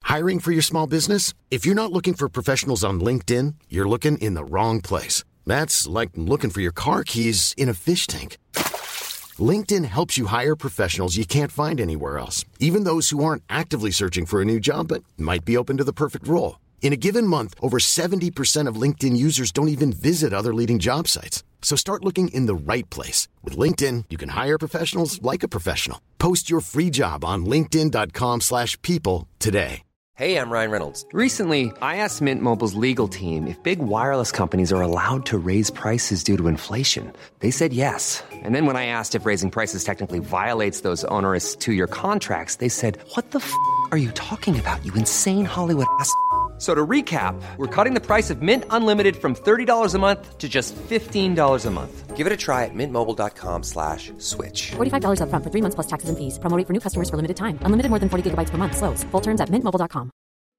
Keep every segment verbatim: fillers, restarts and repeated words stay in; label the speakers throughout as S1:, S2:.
S1: Hiring for your small business? If you're not looking for professionals on LinkedIn, you're looking in the wrong place. That's like looking for your car keys in a fish tank. LinkedIn helps you hire professionals you can't find anywhere else, even those who aren't actively searching for a new job but might be open to the perfect role. In a given month, over seventy percent of LinkedIn users don't even visit other leading job sites. So start looking in the right place. With LinkedIn, you can hire professionals like a professional. Post your free job on linkedin.com slash people today.
S2: Hey, I'm Ryan Reynolds. Recently, I asked Mint Mobile's legal team if big wireless companies are allowed to raise prices due to inflation. They said yes. And then when I asked if raising prices technically violates those onerous two-year contracts, they said, what the f*** are you talking about, you insane Hollywood ass f- So to recap, we're cutting the price of Mint Unlimited from thirty dollars a month to just fifteen dollars a month. Give it a try at mintmobile.com slash switch.
S3: forty-five dollars up front for three months plus taxes and fees. Promo rate for new customers for limited time. Unlimited more than forty gigabytes per month. Slows full terms at mint mobile dot com.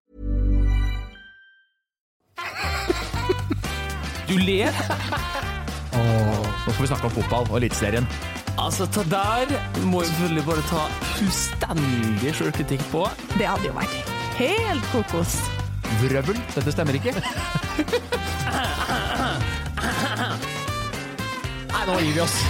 S4: Du ler? Åh, nå skal vi snakke om fotball og elitserien. Altså, ta der må vi selvfølgelig bare ta fullstendig selvkritikk på.
S5: Det hadde jo vært helt kokos.
S4: Vrøvel, dette stemmer ikke. Nei, nå gir vi oss.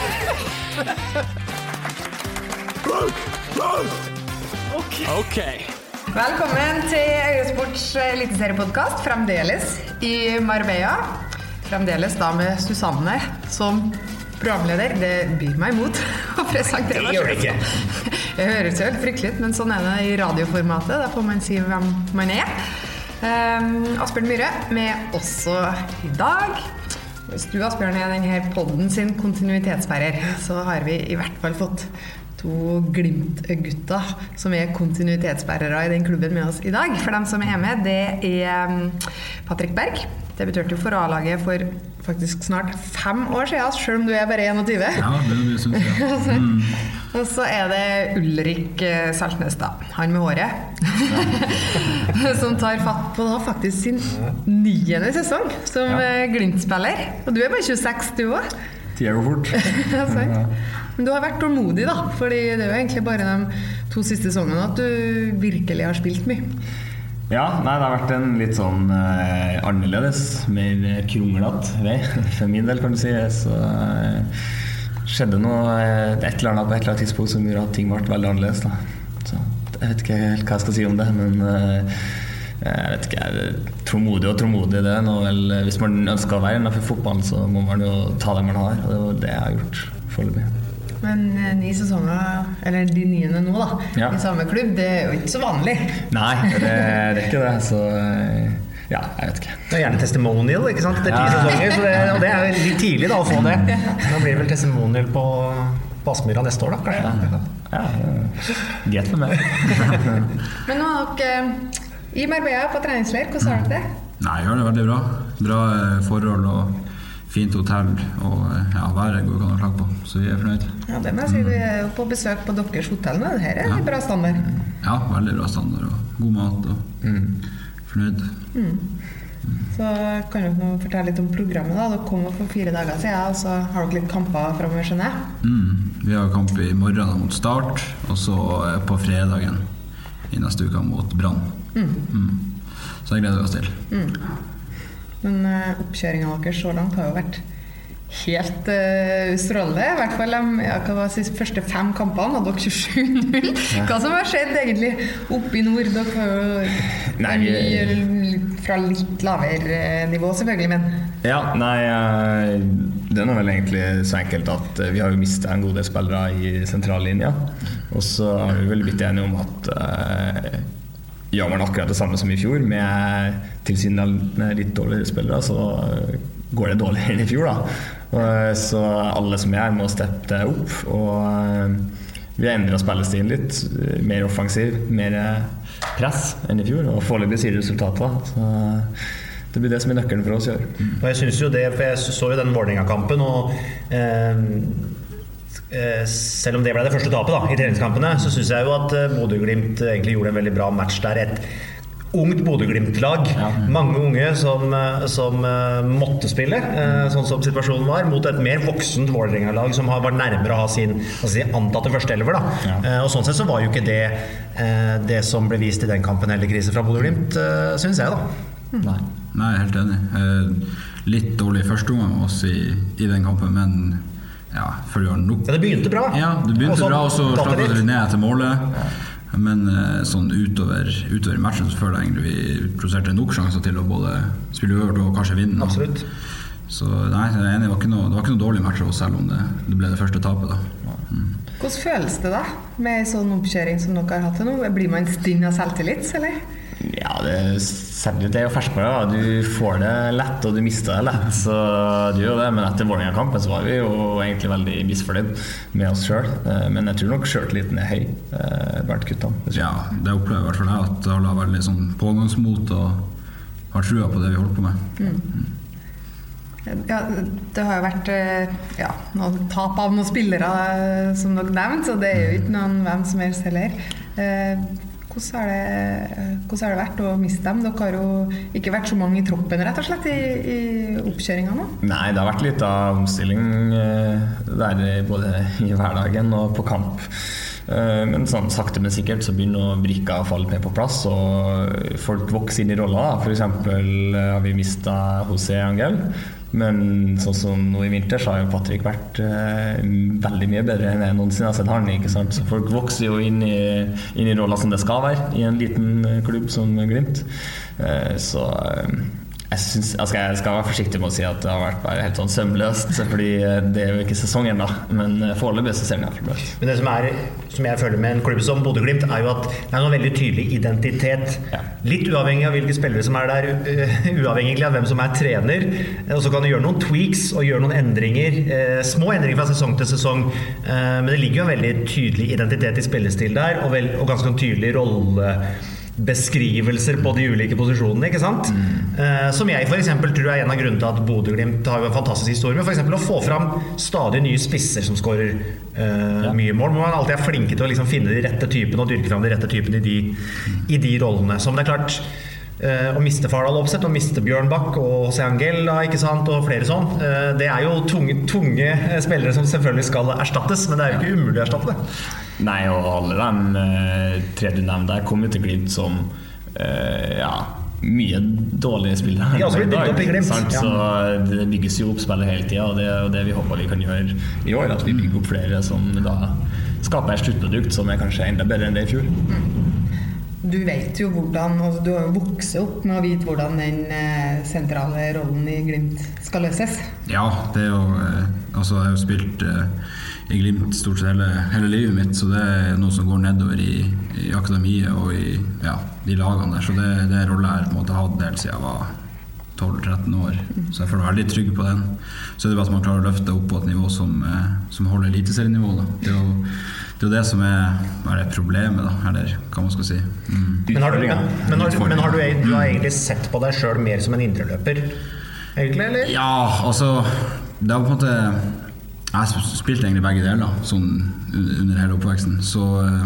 S4: Ok. Ok.
S5: Velkommen til Eurosports eliteseriepodcast, fremdeles i Marbella. Fremdeles da med Susanne som programleder. Det byr meg imot å presentere meg. Det gjør det ikke. Jeg hører selv fryktelig, men sånn er det i radioformatet. Da får man si hvem man er. Um, Asbjørn Myhre med også i dag. Hvis du, Asbjørn, er denne podden sin kontinuitetsbærer, så har vi i hvert fall fått to Glimt-gutter som er kontinuitetsbærere i den klubben med oss i dag. For dem som er med, det er Patrick Berg. Debuterte jo for A-laget for faktisk snart fem år siden, selv om du er bare enogtyve.
S6: Ja, det er det synes jeg. Mm.
S5: Og så er det Ulrik Saltnes da, han med håret, som tar fatt på da faktisk sin niende sesong som ja. Glimt-spiller. Og du er bare tjueseks du også.
S6: Tida går fort.
S5: Ja, sant. Men du har vært tålmodig da, fordi det er jo egentlig bare de to siste sesongene at du virkelig har spilt mye.
S6: Ja, nei, det har vært en litt sånn eh, annerledes, mer kronglet vei, for min del kan du si. Så eh, skjedde noe, et eller annet på et eller annet tidspunkt som gjorde at ting ble veldig annerledes da. Så jeg vet ikke helt hva jeg skal si om det, men eh, jeg vet ikke, jeg er tålmodig og tålmodig det nå. Vel, hvis man ønsker å være innenfor fotballen, så må man jo ta det man har, og det var det jeg har gjort foreløpig.
S5: Men ni sesonger, eller de niende nå da, ja. I samme klubb, det er jo ikke så vanlig.
S6: Nei, det, det er ikke det, så ja, jeg vet ikke.
S7: Det er gjerne testimonial, ikke sant? Det er ti ja. Sesonger, så det, og det er jo litt tidlig da å få det. Nå blir det vel testimonial på Basemyra neste år da, kanskje?
S6: Ja, ja greit med meg.
S5: Men nå har dere i Marbella på treningsleir, hvordan har dere det?
S6: Nei, jeg gjør det veldig bra. Bra forhold og fint hotell, og ja, været går kan å klage på, så vi er fornøyd.
S5: Ja, det må jeg si, vi er jo på besøk på deres hotell nå, det her er ja. Bra standard.
S6: Ja, veldig bra standard, og god mat, og mm. fornøyd.
S5: Mm. Så kan dere nå fortelle litt om programmet da, dere kom for fire dager siden, og så har dere litt kamper fremover, skjønner jeg?
S6: Mm. Vi har kamp i morgen mot Start, og så på fredagen i neste uke mot Brann. Mm. Mm. Så jeg gleder oss til.
S5: Mm. Men uh, oppkjøringen av dere så langt har jo vært helt uh, strålende. I hvert fall de ja, hva var de første fem kampene, og dere tjuesju null. Hva som har skjedd egentlig oppe i nord? Dere har jo nei, vi... fra litt lavere nivå selvfølgelig, men...
S6: Ja, nei, det er nå vel egentlig så enkelt at vi har jo mistet en god del spillere i sentrallinja. Og så har vi vel blitt enige om at... Uh, gjør man akkurat det samme som i fjor med tilsynelatende litt dårligere spillere, så går det dårligere enn i fjor da. Så alle som er her må steppe opp, og vi har endret spillestilen litt, mer offensiv, mer press enn i fjor, og foreløpig sier resultater, så det blir det som er nøkkelen for oss å gjøre.
S7: Og jeg synes jo det, for jeg så jo den Vålerenga-kampen, og eh, selv om det ble det første tapet da, i treningskampene, så synes jeg jo at Bodø Glimt egentlig gjorde en veldig bra match der. Et ungt Bodø-Glimt-lag, ja. mange unge som, som uh, måtte spille, uh, sånn som situasjonen var, mot et mer voksent Vålerenga-lag som har vært nærmere å ha sin altså, antatte første elver. Da. Ja. Uh, og sånn sett så var jo ikke det uh, det som ble vist i den kampen heller krise fra Bodø-Glimt, uh, synes jeg da.
S8: Mm. Nei. Nei, helt enig. Uh, litt dårlig første gang med oss i, i den kampen, men ja, før vi har nok.
S7: Ja, det begynte bra.
S8: Ja, det begynte Også, bra, og så slapp vi ned etter målet. Ja. Men sånn utover, utover matchen så føler jeg egentlig vi produserte nok sjanser til å både spille over og kanskje vinne.
S7: Absolutt.
S8: Så nei, jeg er enig, det var ikke noe, det var ikke noe dårlig match også, selv om det, det ble det første tapet da.
S5: Mm. Hvordan føles det da, med en sånn oppkjøring som dere har hatt til nå? Blir man stinn av selvtillit, eller?
S6: Ja, det, det er jo ferskere da. Du får det lett og du mister det lett, så du gjør det, men etter Vålerenga-kampen så var vi jo egentlig veldig misfornøyd med oss selv, men jeg tror nok selvtilliten er høy blant guttene.
S8: Ja, det opplever jeg i hvert fall jeg, at alle har veldig sånn pågangsmot og har trua på det vi holder på med. Mm.
S5: Ja, det har jo vært ja, noen tap av noen spillere som dere nevnte, så det er jo ikke noen hvem som helst heller. Hvordan har, det, hvordan har det vært å miste dem? Dere har jo ikke vært så mange i troppen rett og slett i, i oppkjøringen nå?
S6: Nei, det har vært litt av omstilling der både i hverdagen og på kamp. Men sånn sakte men sikkert så begynner brikka å falle ned på plass, og folk vokser inn i roller. For eksempel har vi mistet José Angel, men sånn som nå i vinter så har jo Patrick vært eh, veldig mye bedre enn jeg noensinne har sett han, ikke sant? Så folk vokser jo inn i, inn i roller som det skal være i en liten klubb som Glimt. Eh, så eh, jeg, synes, jeg, skal, jeg skal være forsiktig med å si at det har vært bare helt sånn sømløst, fordi det er jo ikke sesongen da, men foreløpig så ser vi det.
S7: Men det som, er, som jeg føler med en klubb som Bodø-Glimt er jo at det er noen veldig tydelig identitet, ja. Litt uavhengig av hvilke spillere som er der, uavhengig av hvem som er trener, og så kan du gjøre noen tweaks og gjøre noen endringer, eh, små endringer fra sesong til sesong, eh, men det ligger jo en veldig tydelig identitet i spillestil der, og, vel, og ganske tydelig rolle beskrivelser på de ulike posisjonene, ikke sant? Mm. Eh, som jeg for eksempel tror er en av grunnene til at Bodø-Glimt har jo en fantastisk historie med for eksempel å få fram stadig nye spisser som skårer eh, ja. mye mål. Man alltid er flinke til å liksom finne de rette typene og dyrke fram de rette typene i de, i de rollene. Som det er klart eh, å miste Fardal Opseth og miste Bjørnbakk og José Angel da, ikke sant? Og flere sånn. Eh, det er jo tunge, tunge spillere som selvfølgelig skal erstattes, men det er jo ikke umulig å erstatte det.
S6: Nei, og alle de eh, tre du nevnte der kom jo til Glimt som eh, ja, mye dårlige spillere.
S7: De har også blitt bygget opp i Glimt.
S6: Ja. Så det bygges jo opp spillet hele tiden, og det er det vi håper vi kan gjøre i år, at vi bygger opp flere som da skaper et sluttprodukt som er kanskje enda bedre enn det i fjor.
S5: Du vet jo hvordan, altså du har jo vokset opp med å vite hvordan den eh, sentrale rollen i Glimt skal løses.
S8: Ja, det er jo, eh, altså jeg har jo spilt eh, i Glimt stort sett hele, hele livet mitt, så det er noe som går nedover i, i akademiet og i ja, de lagene der, så det, det er en rolle jeg på en måte hadde helt siden jeg var tolv tretten år, så jeg føler veldig trygg på den. Så er det bare at man klarer å løfte opp på et nivå som, eh, som holder eliteserienivå da. Det er jo det, er jo det som er, er det problemet da, eller hva man skal si. Mm.
S7: Men, har du, men, men, har, men har du, du har egentlig sett på deg selv mer som en indreløper, egentlig, eller?
S8: Ja, altså, det var på en måte jeg spilte egentlig begge deler sånn under hele oppveksten, så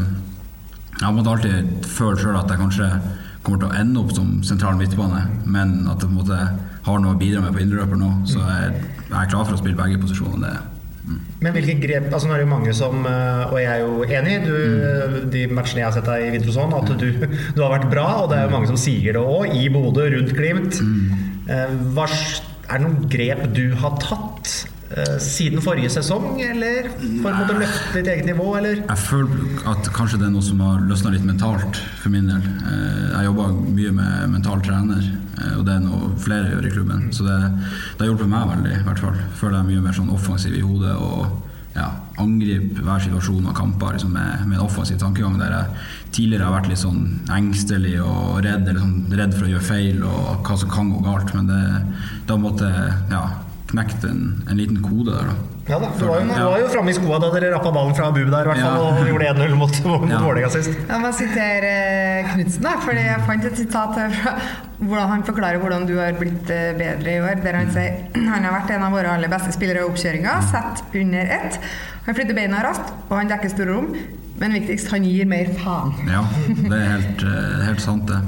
S8: jeg har alltid følt selv at jeg kanskje kommer til å ende opp som sentral midtbane, men at jeg på en måte har noe å bidra med på indreløper nå, så jeg, jeg er klar for å spille begge posisjonene. Mm.
S7: Men hvilke grep, altså nå er det jo mange som, og jeg er jo enig, du, mm. de matchene jeg har sett deg i vinter og sånn, at du, du har vært bra, og det er jo mange som sier det også, i Bodø, rundt Glimt. Mm. Hva, er det noen grep du har tatt siden forrige sesong, eller for å løfte ditt eget nivå, eller?
S8: Jeg føler at kanskje det er noe som har løsnet litt mentalt for min del. Jeg jobber mye med mental trener, og det er noe flere gjør i klubben, så det, det har hjulpet meg veldig, i hvert fall. Jeg føler jeg er mye mer sånn offensiv i hodet, og ja, angripe hver situasjon og kamper liksom med, med en offensiv tankegang, der jeg tidligere har vært litt sånn engstelig og redd, eller sånn, redd for å gjøre feil, og hva som kan gå galt, men det, da måtte ja, knekt en, en liten kode der da.
S7: Ja da, du var jo, ja. du var jo fremme i skoa da dere rappet ballen fra Bub der i hvert fall, ja. Og gjorde en null mot, mot ja. Vålerenga sist.
S5: Jeg må sitere Knudsen da, fordi jeg fant et sitat fra hvordan han forklarer hvordan du har blitt bedre i år, der han sier han har vært en av våre aller beste spillere i oppkjøringen, sett under ett. Han flytter beina raskt, og han dekker store rom, men viktigst, han gir mer faen.
S8: Ja, det er helt, helt sant det.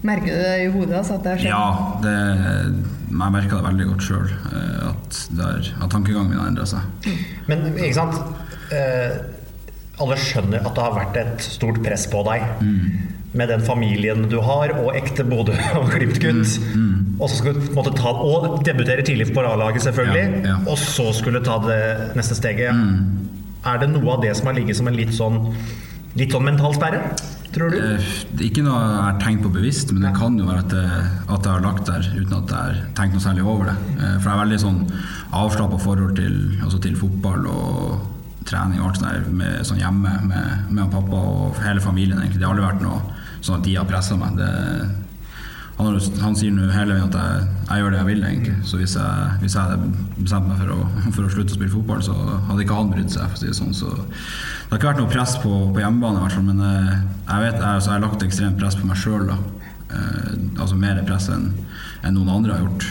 S5: Merker du det i hodet, altså, at det skjer?
S8: Ja, det, jeg merker det veldig godt selv, at, der, at tankegangen min har endret seg.
S7: Men, ikke sant, eh, alle skjønner at det har vært et stort press på deg. Mm. Med den familien du har, og ekte Bodø og Glimt-gutt. Mm, mm. Og så skulle du måtte ta, og debutere tidlig på A-laget selvfølgelig, ja, ja. Og så skulle ta det neste steget. Mm. Er det noe av det som har ligget som en litt sånn, litt sånn mental sperre, tror du?
S8: Eh, ikke noe jeg har tenkt på bevisst, men det kan jo være at, det, at jeg har lagt der uten at jeg har tenkt noe særlig over det. Eh, for jeg er veldig sånn avslappet forhold til, altså til fotball og trening og alt sånt der, med, sånn hjemme med, med pappa og hele familien egentlig. Det har aldri vært noe sånn at de har presset meg. Det, han, han sier nå hele veien at jeg, jeg gjør det jeg vil egentlig. Så hvis jeg, hvis jeg hadde bestemt meg for å, for å slutte å spille fotball, så hadde ikke han brydd seg, for å si det sånn. Så det har ikke vært noe press på, på hjemmebane i hvert fall, men jeg vet, jeg, altså, jeg har lagt ekstremt press på meg selv da. Eh, altså mer press enn, enn noen andre har gjort.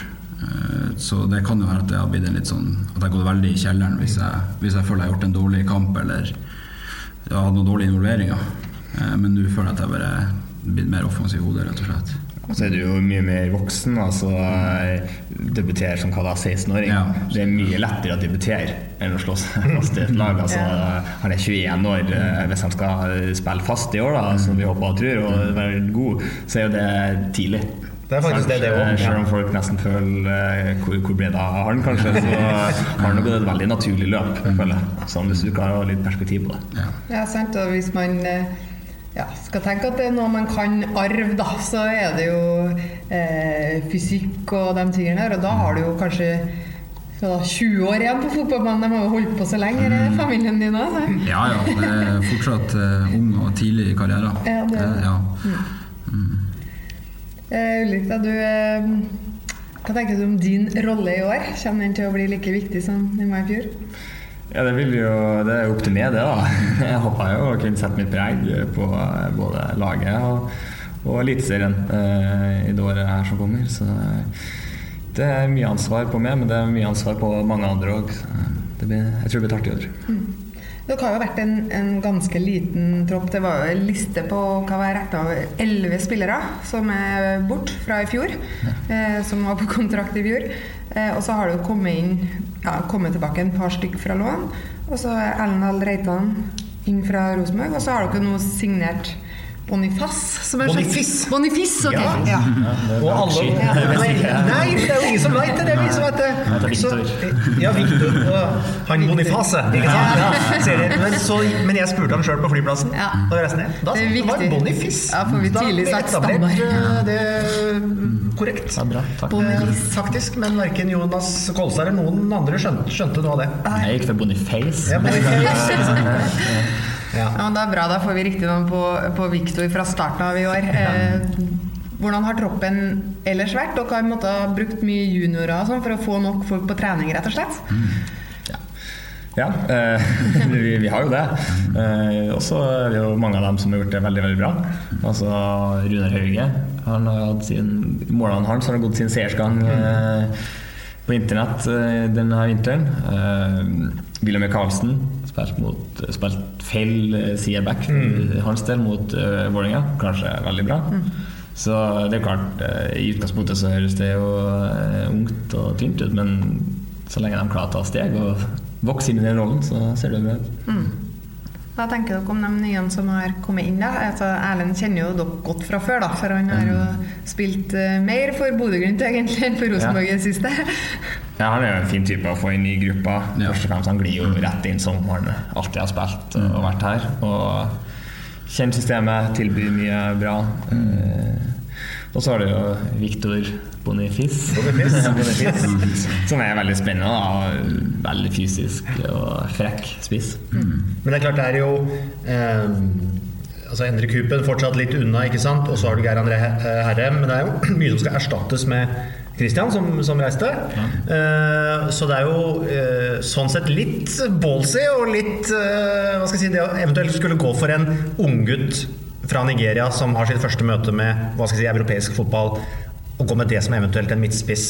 S8: Så det kan jo være at det har blitt en litt sånn at jeg har gått veldig i kjelleren hvis jeg, hvis jeg føler jeg har gjort en dårlig kamp eller jeg har hatt noen dårlige involveringer, men nå føler jeg at jeg bare blitt mer offensiv i hodet rett og slett.
S6: Så er du jo mye mer voksen, altså debuterer som hva da, seksten-åring. Ja. Det er mye lettere å debutere enn å slå seg fast i et lag. Altså, han er tjueen år, hvis han skal spille fast i år, da, som vi håper og tror, og være god, så er jo det tidlig.
S7: Det er faktisk det, det også.
S6: Selv om folk nesten føler hvor, hvor ble det av han kanskje, så har han gått et veldig naturlig løp, føler jeg. Sånn hvis du kan ha litt perspektiv på det.
S5: Ja, ja sant, og hvis man ja, skal tenke at det er noe man kan arve da, så er det jo eh, fysikk og de tingene der, og da har du jo kanskje så tjue år igjen på fotballbanen, de har jo holdt på så lenge, er familien din også?
S8: Ja, ja, det er fortsatt uh, ung og tidlig i karrieren.
S5: Ja, det er det.
S8: Ja.
S5: Mm. Mm. Uh, Ulrika, du, uh, hva tenker du om din rolle i år? Kommer den til å bli like viktig som den var i fjor?
S6: Ja, det, vil jo, det er jo opp til meg det da. Jeg håper jo å kunne sette mitt preg på både laget og, og eliteserien uh, i det året her som kommer. Så det er mye ansvar på meg, men det er mye ansvar på mange andre også. Det blir, jeg tror det blir tatt i år.
S5: Mm. Det har jo vært en, en ganske liten tropp. Det var jo en liste på hva var rett av elleve spillere som er bort fra i fjor, ja. eh, som var på kontrakt i fjor. Eh, og så har det jo kommet inn, ja, kommet tilbake en par stykk fra lån, og så er Erlend Reitan inn fra Rosenborg, og så har dere nå signert Boniface, som er
S7: Boniface.
S5: Boniface, ok. Ja.
S7: Ja. Ja. Og alle... Ja. Nei, det er jo ingen som vet det. Det er vi som vet det.
S4: Det er Victor.
S7: Så, ja, Victor og han Boniface. Ikke sant? Ja. Men, så, men jeg spurte ham selv på flyplassen. Ja. Da resten ned. Da det var Boniface.
S5: Ja, for vi tidlig sagt standard.
S7: Det er korrekt.
S4: Ja, bra, takk.
S7: Boniface. Faktisk, men hverken Jonas Kolstad eller noen andre skjønte, skjønte noe av det.
S4: Jeg gikk for Boniface.
S7: Ja, Boniface.
S5: Ja. Ja, det er bra, da får vi riktig navn på, på Victor fra starten av i år. Eh, hvordan har troppen ellers vært? Dere har måttet ha brukt mye juniorer sånn, for å få nok folk på trening, rett og slett?
S6: Mm. Ja, ja eh, vi, vi har jo det. Eh, også er det jo mange av dem som har gjort det veldig, veldig bra. Altså Runar Hauge, han har hatt sin, målene hans har gått sin seiersgang eh, på internett eh, denne vinteren. Eh, Wilhelm Karlsen spilt, mot, spilt feil sideback mm. hans del mot uh, Vålerenga, kanskje veldig bra. Mm. Så det er klart, uh, i utgangspunktet så høres det jo uh, ungt og tynt ut, men så lenge de klarer å ta steg og vokse inn i den rollen, så ser det bra ut.
S5: Mm. Hva tenker dere om de nye som har kommet inn da? Altså, Erlend kjenner jo dere godt fra før da, for han har jo spilt uh, mer for Bodø Glimt egentlig enn for Rosenborg i siste.
S6: Ja, han er jo en fin type å få inn i gruppa. Ja. Først og fremst, han glir jo rett inn som han alltid har spilt og vært her. Og kjenner systemet, tilbyr mye bra. Mm. Og så har du jo Victor Boniface, Boniface. Boniface, som er veldig spennende og veldig fysisk og frekk spiss.
S7: Mm. Men det er klart, det er jo eh, altså Endre Kupen fortsatt litt unna, ikke sant? Og så har du Geir André Herrem, men det er jo mye som skal erstattes med Christian som, som reiste. Ja. Uh, så det er jo uh, sånn sett litt ballsy og litt uh, hva skal jeg si, det eventuelt skulle gå for en unggutt fra Nigeria som har sitt første møte med hva skal jeg si, europeisk fotball, og gå med det som eventuelt en midtspiss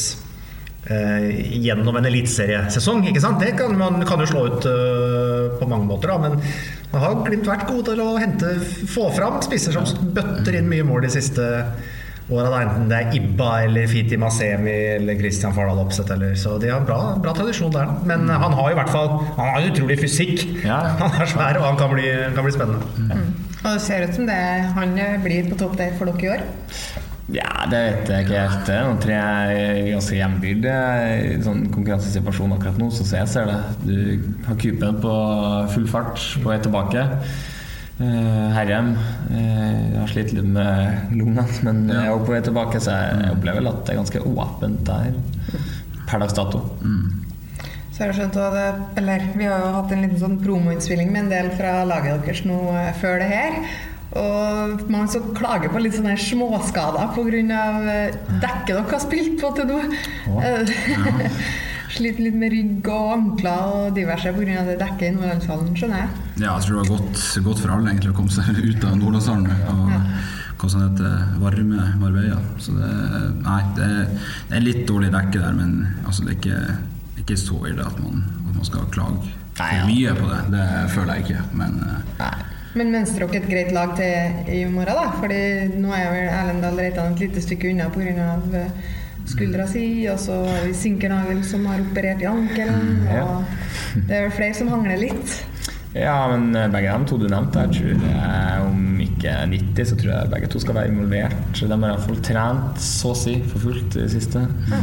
S7: uh, gjennom en elitseriesesong, ikke sant? Det kan man kan jo slå ut uh, på mange måter da, men man har Glimt vært god til å hente, få fram spisser som bøtter inn mye mål de siste åra, enten det er Ibba eller Fiti Masemi eller Christian Fardal Opseth, eller, så de har en bra, bra tradisjon der. Men han har i hvert fall han har en utrolig fysikk. Ja. Han er svær, og han kan bli, kan bli spennende.
S5: Mm. Og det ser ut som det han blir på topp der for dere i år?
S6: Ja, det vet jeg ikke helt. Nå tror jeg ganske hjembydd i sånn konkurransesituasjon akkurat nå, så jeg ser det. Du har Kupen på full fart på vei tilbake. Uh, Herhjem uh, jeg har slitt litt med lungen, men jeg er på vei tilbake, så jeg opplever vel at det er ganske åpent der per dags dato.
S5: Mm. Så har jeg skjønt at det, eller, vi har jo hatt en liten sånn promoinnspilling med en del fra laget deres nå uh, før det her, og man så klager på litt sånne småskader på grunn av uh, dekket dere har spilt på til noe. Ja. Sliter litt med rygg og ankler og diverse på grunn av det dekket i Nordlandshallen, skjønner jeg?
S8: Ja, jeg tror det var godt, godt for alle egentlig å komme seg ut av Nordlandshallen og ja. Komme seg ned til varme Marbella. Så det, nei, det, det er litt dårlig dekke der, men altså, det er ikke, ikke så ille at man, at man skal klage nei, ja. Mye på det. Det føler jeg ikke, men...
S5: Nei. Men mønstrer dere et greit lag til i morgen da? Fordi nå er vel Erlendal Reitan et lite stykke unna på grunn av skuldra si, og så har vi Sinkernagel som har operert i ankelen, og det er vel flere som hangler litt.
S6: Ja, men begge dem to du nevnte, jeg tror jeg, om ikke nitti, så tror jeg begge to skal være involvert. De har i hvert fall trent, så å si, for fullt i det siste.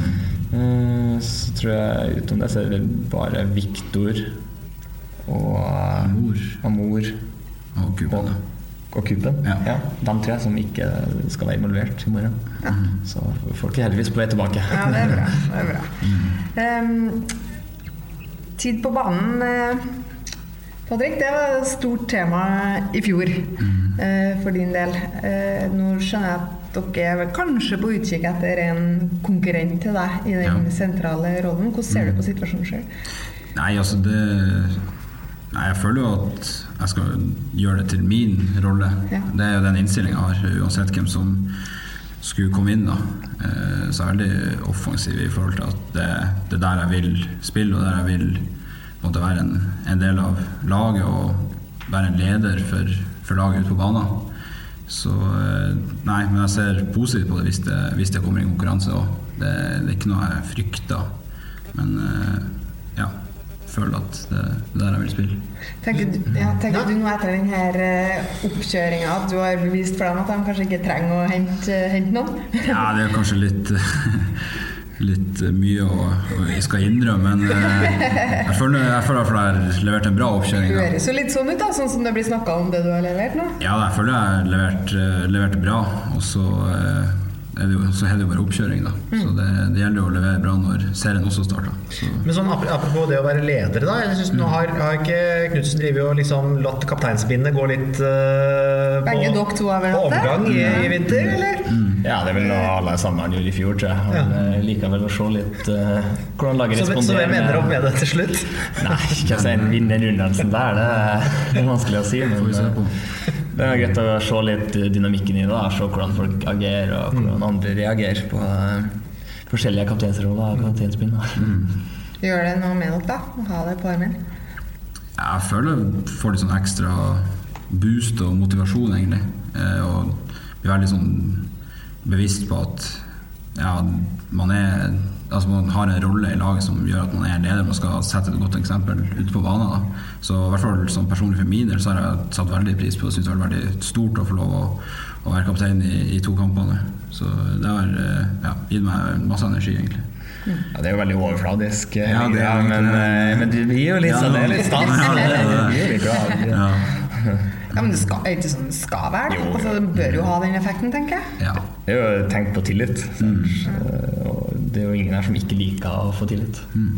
S6: Mm. Så tror jeg, utom det, så er det bare Victor og
S8: Amor,
S6: Amor
S8: og Kupen,
S6: og, og Kupen. Ja. Ja, de tre som ikke skal være involvert i morgen. Ja. Så folk er heldigvis på vei tilbake.
S5: Ja, det er bra. Det er bra. Um, tid på banen, Patrick, det var et stort tema i fjor mm. uh, for din del. Uh, nå skjønner jeg at dere er vel kanskje på utkikk etter en konkurrent til deg i den ja. Sentrale rollen. Hvordan ser du på situasjonen selv?
S8: Nei, altså det... Nei, jeg føler jo at jeg skal gjøre det til min rolle. Ja. Det er jo den innstillingen jeg har, uansett hvem som skulle komme inn da. Så er jeg veldig offensiv i forhold til at det, det er der jeg vil spille, og der jeg vil måtte være en, en del av laget og være en leder for, for laget ut på banen. Så nei, men jeg ser positivt på det hvis det, hvis det kommer i konkurranse også. Det, det er ikke noe jeg frykter, men ja, føler at det er der jeg vil spille.
S5: Tenker du, ja, tenker du nå etter denne oppkjøringen at du har bevist for dem at de kanskje ikke trenger å hente, hente noen?
S8: Ja, det er kanskje litt, litt mye å, å jeg skal innrømme, men jeg føler, jeg føler at jeg har levert en bra oppkjøring.
S5: Du høres jo litt sånn ut da, sånn som det blir snakket om det du har levert nå.
S8: Ja, jeg føler jeg har levert, levert bra, og så er det jo, så er det jo bare oppkjøring da. Mm. Så det, det gjelder jo å levere bra når serien også starter. Så.
S7: Men sånn, apropos det å være leder da, jeg synes nå har, har ikke Knudsen driver jo liksom latt kapteinsbindet gå litt uh, på,
S5: to på
S7: omgang i, i vinter, eller?
S6: Mm. Ja, det er vel noe alle sammen gjorde i fjor, tror jeg. Han ja. liker vel å se litt uh, hvordan laget responderer.
S7: Så hvem ender opp med det til slutt?
S6: Nei, ikke å si en vinnerrundelsen der, det er vanskelig å si, men det er greit å se litt dynamikken i det, da. Se hvordan folk agerer og hvordan andre reagerer på uh, forskjellige kapteinsroller og kapteinsbind.
S5: Mm. Gjør det noe med dere da, å ha det på armen?
S8: Ja, jeg føler jeg får litt sånn ekstra boost og motivasjon egentlig, eh, og blir veldig sånn bevisst på at ja, man er altså man har en rolle i laget som gjør at man er leder, man skal sette et godt eksempel ute på banen da. Så i hvert fall som personlig for min del så har jeg satt veldig pris på det, synes det har vært veldig stort å få lov å, å være kaptein i, i to kampene, så det har ja, gitt meg masse energi egentlig.
S6: Ja, det er jo veldig overfladisk, ja, det er, men, men, men det blir jo litt sånn, det er litt stans. Ja, det er jo litt glad.
S5: Ja. Ja, men det skal, er ikke sånn det skal være. Jo, altså, det bør jo ha den effekten, tenker jeg.
S6: Ja, det er jo tenkt på tillit. Mm. Og det er jo ingen her som ikke liker å få tillit. Mm.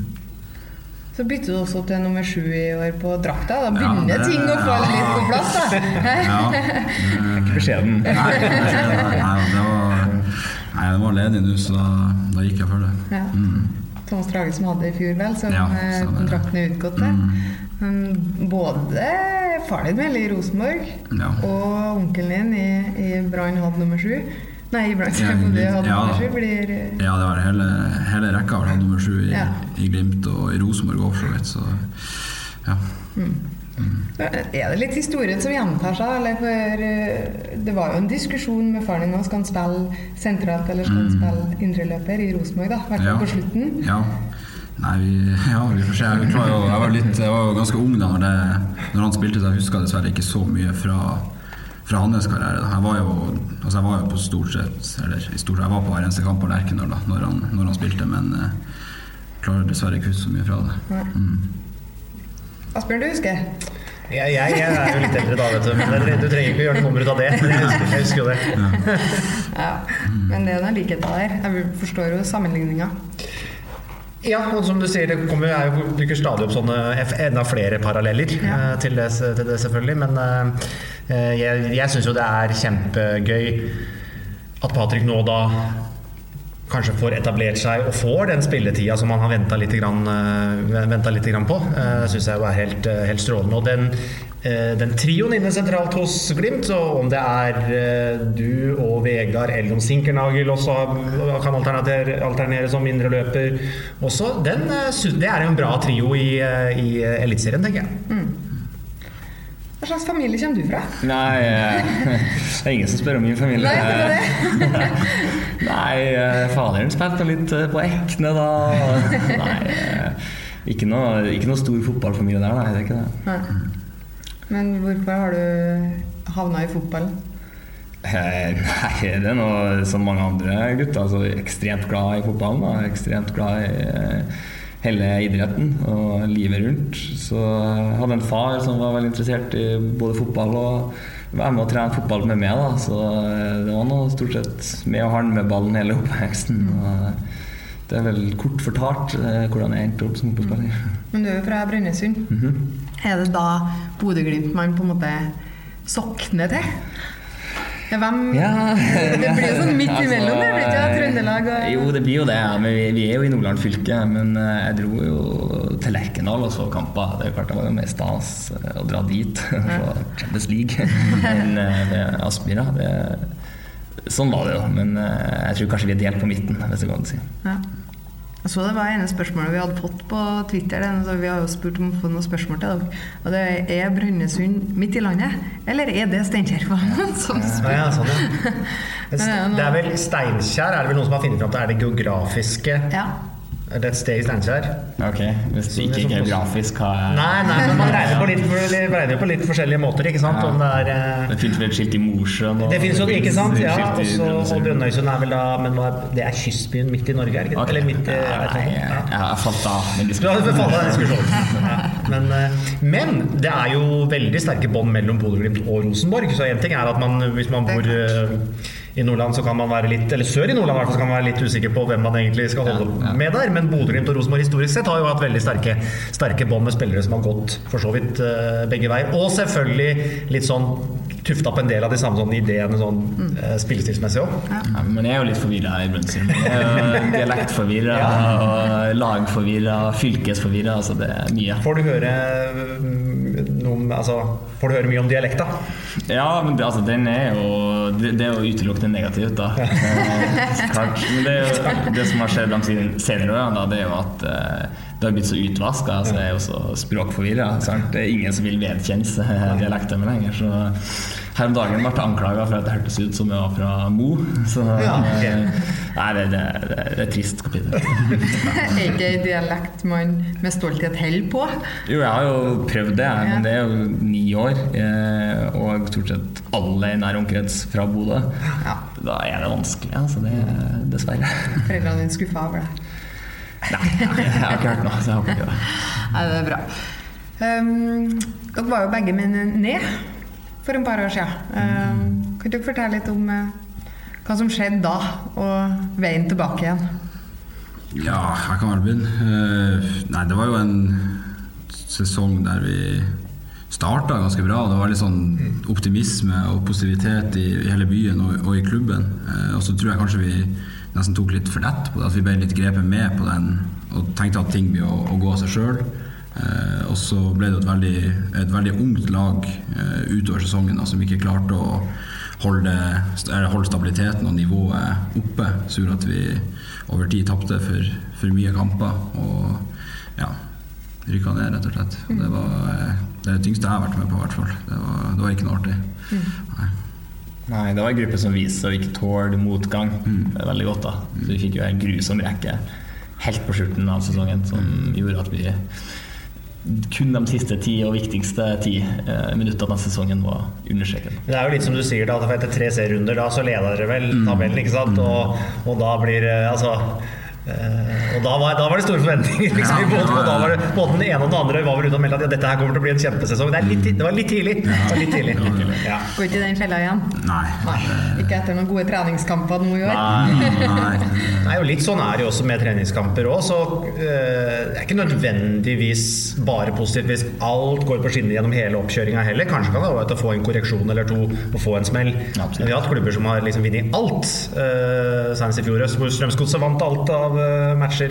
S5: Så bytter du også til nummer sju i år på drakta. Da begynner ja, det, ting å få ja, litt på plass, da.
S8: Ja,
S6: det er ikke beskjeden.
S8: Nei, nei, det var, nei, det var ledig nå, så da, da gikk jeg for det. Ja. Mm.
S5: Thomas Trage som hadde i fjor, vel, som ja, kontrakten er utgått til. Mm. Både far din vel i Rosenborg ja. Og onkelen din i, i Brann hadde nummer sju. Nei, i Brann ja, hadde ja, nummer sju blir...
S8: Ja, det var hele, hele rekka hadde nummer sju i, ja. I Glimt og i Rosenborg også, vet, så ja.
S5: Mm. Er det litt historien som gjentar seg? Eller for det var jo en diskusjon med faren din, skal han spille sentralt eller skal han spille indreløper i Rosenborg da, hvert fall
S8: Ja.
S5: på slutten?
S8: Ja. Nei, vi, ja, vi får se. Jeg, tror jo, jeg, var litt, jeg var jo ganske ung da når, det, når han spilte, så jeg husker dessverre ikke så mye fra, fra hans karriere. Da. Jeg var jo, altså jeg var jo på stort sett, eller i stort sett, jeg var på hver eneste kamp på Lerkendal da, når han, når han spilte, men jeg klarer dessverre ikke huske så mye fra det. Mm.
S5: Asbjørn, du husker?
S7: Jeg, jeg, jeg er jo litt eldre da, vet du. Men det, du trenger ikke å gjøre noe nummer ut av det. Men jeg husker, jeg husker jo det.
S8: Ja.
S5: Ja, men det er noen likheter der. Jeg forstår jo sammenligninga.
S7: Ja, og som du sier, det kommer er jo, dukker stadig opp sånne enda flere paralleller
S5: Ja.
S7: eh, til, det, til det selvfølgelig. Men eh, jeg, jeg synes jo det er kjempegøy at Patrick nå da kanskje får etablert seg og får den spilletida som han har ventet litt, grann, ventet litt grann på. Det synes jeg var helt, helt strålende. Og den, den trioen inne sentralt hos Glimt, og om det er du og Vegard eller om Sinkernagel også kan alternere, alternere som mindre løper også, den, det er en bra trio i, i Elitserien, tenker jeg.
S5: Mm. Hva slags familie kommer du fra?
S6: Nei, det er ingen som spør om min familie.
S5: Nei, det er det.
S6: Nei, faderen spilte litt på Ekne da. Nei, ikke noe, ikke noe stor fotballfamilie der, nei, det er ikke det.
S5: Nei. Men hvorfor har du havnet i fotballen?
S6: Nei, det er noe som mange andre gutter, altså ekstremt glad i fotballen, da. Ekstremt glad i hele idretten og livet rundt. Så jeg hadde en far som var veldig interessert i både fotball og var med å trene fotball med meg da. Så det var noe stort sett med å ha med ballen hele oppveksten. Og det er vel kort fortalt hvordan jeg endte opp som fotballspiller.
S5: Men du er fra Brønnøysund.
S6: Mm-hmm.
S5: Er det da Bodø-Glimt man på en måte sokner til? Ja, hvem,
S6: ja.
S5: Det blir jo sånn midt imellom, det blir ikke Trøndelag og...
S6: Jo, det blir jo det, ja. Men vi, vi er jo i Nordland fylke, men jeg dro jo til Lerkendal og så kamper. Det er klart det var jo mer stas å dra dit for Champions League enn ved Aspmyra. Sånn var det jo, men jeg tror kanskje vi er delt på midten, hvis det går an å si.
S5: Ja. Så det var ene spørsmålet vi hadde fått på Twitter, så vi har jo spurt om å få noen spørsmål til dere. Og det er, er Brønnøysund midt i landet, eller er det Steinkjer-banen som spør?
S7: Ja, sånn, ja. Det er vel Steinkjer, er det vel noen som har finnet frem til, er det geografiske?
S5: Ja.
S7: Er det et sted i Steinkjer?
S6: Ok, hvis det ikke er geografisk, hva er...
S7: Nei, nei, men man regner på litt, regner på litt forskjellige måter, ikke sant?
S6: Ja.
S7: Om det er... Uh...
S6: Det finnes vel skilt i Mosjøen og...
S7: Det finnes jo, ikke sant? Ja,
S6: også,
S7: og Brønnøysund er vel da... Men det er kystbyen midt i Norge, er det ikke?
S6: Okay.
S7: Eller midt i...
S6: Ja, nei, jeg, jeg, jeg har falt av med
S7: diskusjonen. Du har falt av diskusjonen. Ja. Men, uh, men det er jo veldig sterke bånd mellom Bodø-Glimt og Rosenborg, så en ting er at man, hvis man bor... Uh, I Nordland så kan man være litt, eller sør i Nordland i hvert fall, så kan man være litt usikker på hvem man egentlig skal holde ja, ja. med der, men Bodø-Glimt og Rosenborg historisk sett har jo hatt veldig sterke, sterke bånd med spillere som har gått for så vidt uh, begge veier, og selvfølgelig litt sånn tufta på en del av de samme sånne ideene sånn uh, spillestilsmessig også. Ja.
S6: Ja, men jeg er jo litt forvirret her i Brønnøysund. Dialektforvirret, ja. Lagforvirret, fylkesforvirret, altså det er mye.
S7: Får du høre noe, altså, får du høre mye om dialekta?
S6: Ja, men det, altså, den er jo, det, det er jo utelukkende negativt da. Eh, klart. Men det, er jo, det som har skjedd de senere årene da, det er jo at eh, det har blitt så utvasket, altså det er jo så språkforvirret, sant? Det er ingen som vil vedkjenne dialekter med lenger, så her om dagen ble jeg anklaget for at det hørtes ut som jeg var fra Mo, så ja, okay. eh, nei, det, det, det, det er et trist kapittel.
S5: Er ikke dialekt man med stolthet held på?
S6: Jo, jeg har jo prøvd det, men det er jo ni år, eh, og stort sett alle i nær omkrets fra Bodø. Ja. Da er det vanskelig, altså det er dessverre.
S5: Foreldrene dine skuffer over det?
S6: Nei, jeg har ikke hørt noe, så jeg håper ikke det.
S5: Nei, det er bra. Um, dere var jo begge med ned for en par år siden. Um, kan du fortelle litt om uh, hva som skjedde da, og veien tilbake igjen?
S8: Ja, jeg kan vel begynne. Uh, nei, det var jo en sesong der vi startet ganske bra. Det var litt sånn optimisme og positivitet i, i hele byen og, og i klubben. Uh, og så tror jeg kanskje vi nesten tok litt for lett på det, at vi ble litt grepet med på den og tenkte at ting ble å, å gå av seg selv. Eh, og så ble det et veldig, et veldig ungt lag eh, utover sesongen da, som ikke klarte å holde, holde stabiliteten og nivået oppe, så gjorde at vi over tid tappte for, for mye kamper og ja, rykket ned rett og slett. Og det var det tyngste jeg har vært med på I hvert fall. Det var, det var ikke noe artig. Nei.
S6: Nei, det var en gruppe som viste og ikke tål motgang. Mm. Det er veldig godt da. Så vi fikk jo en grusom rekke helt på slutten av sesongen som gjorde at vi kun de siste ti og viktigste ti eh, minutter av sesongen var understreken.
S7: Det er jo litt som du sier da, at etter tre serierunder da så leder dere vel tabellen, ikke sant? Og, og da blir altså Uh, og da var, da var det store forventninger liksom, ja, både, da var det, både den ene og den andre var vel ute og meldte at ja, dette her kommer til å bli en kjempesesong. Det, er litt, det var litt tidlig, det var litt tidlig. Ja.
S5: Går ikke den fella igjen?
S8: Nei.
S5: Nei. Ikke etter noen gode treningskamper nå I år?
S8: Nei, nei.
S7: Nei, og litt sånn er det jo også med treningskamper også, så uh, det er ikke nødvendigvis bare positivt hvis alt går på skinner gjennom hele oppkjøringen heller. Kanskje kan det være til å få en korreksjon eller to og få en smell. Absolutt. Vi har hatt klubber som har liksom vunnet alt uh, senest I fjor, hvor Strømsgodset vant alt av matcher.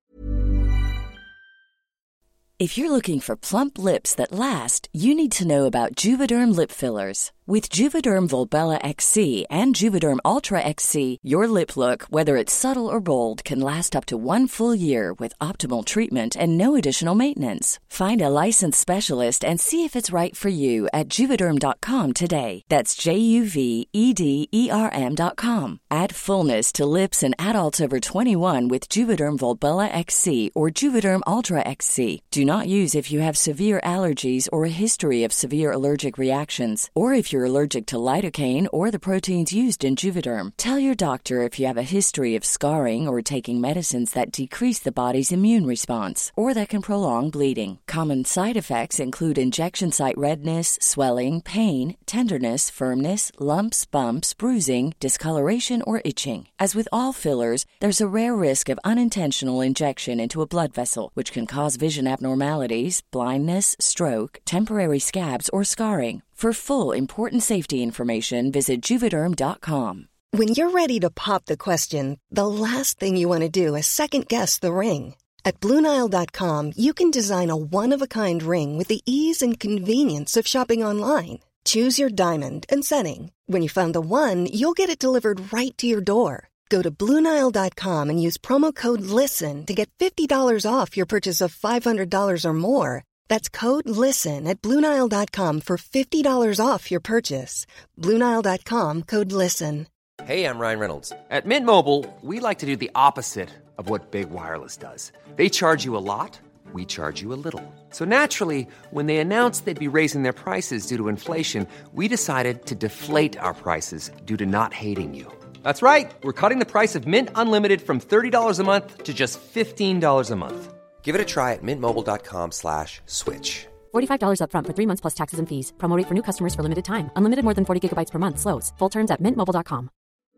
S9: If you're looking for plump lips that last, you need to know about Juvederm lip fillers. With Juvederm Volbella X C and Juvederm Ultra X C, your lip look, whether it's subtle or bold, can last up to one full year with optimal treatment and no additional maintenance. Find a licensed specialist and see if it's right for you at Juvederm dot com today. That's J U V E D E R M dot com. Add fullness to lips in adults over twenty-one with Juvederm Volbella X C or Juvederm Ultra X C. Do not use if you have severe allergies or a history of severe allergic reactions, or if you're allergic to lidocaine or the proteins used in Juvederm. Tell your doctor if you have a history of scarring or taking medicines that decrease the body's immune response or that can prolong bleeding. Common side effects include injection site redness, swelling, pain, tenderness, firmness, lumps, bumps, bruising, discoloration, or itching. As with all fillers, there's a rare risk of unintentional injection into a blood vessel, which can cause vision abnormalities, blindness, stroke, temporary scabs, or scarring. For full, important safety information, visit Juvederm dot com.
S10: When you're ready to pop the question, the last thing you want to do is second-guess the ring. At Blue Nile dot com, you can design a one-of-a-kind ring with the ease and convenience of shopping online. Choose your diamond and setting. When you find the one, you'll get it delivered right to your door. Go to Blue Nile dot com and use promo code LISTEN to get fifty dollars off your purchase of five hundred dollars or more. That's code LISTEN at Blue Nile dot com for fifty dollars off your purchase. Blue Nile dot com, code LISTEN.
S2: Hey, I'm Ryan Reynolds. At Mint Mobile, we like to do the opposite of what Big Wireless does. They charge you a lot, we charge you a little. So naturally, when they announced they'd be raising their prices due to inflation, we decided to deflate our prices due to not hating you. That's right. We're cutting the price of Mint Unlimited from thirty dollars a month to just fifteen dollars a month. Give it a try at mintmobile.com slash switch.
S3: forty-five dollars up front for three months plus taxes and fees. Promo rate for new customers for limited time. Unlimited more than forty gigabytes per month. Slows full terms at mint mobile dot com.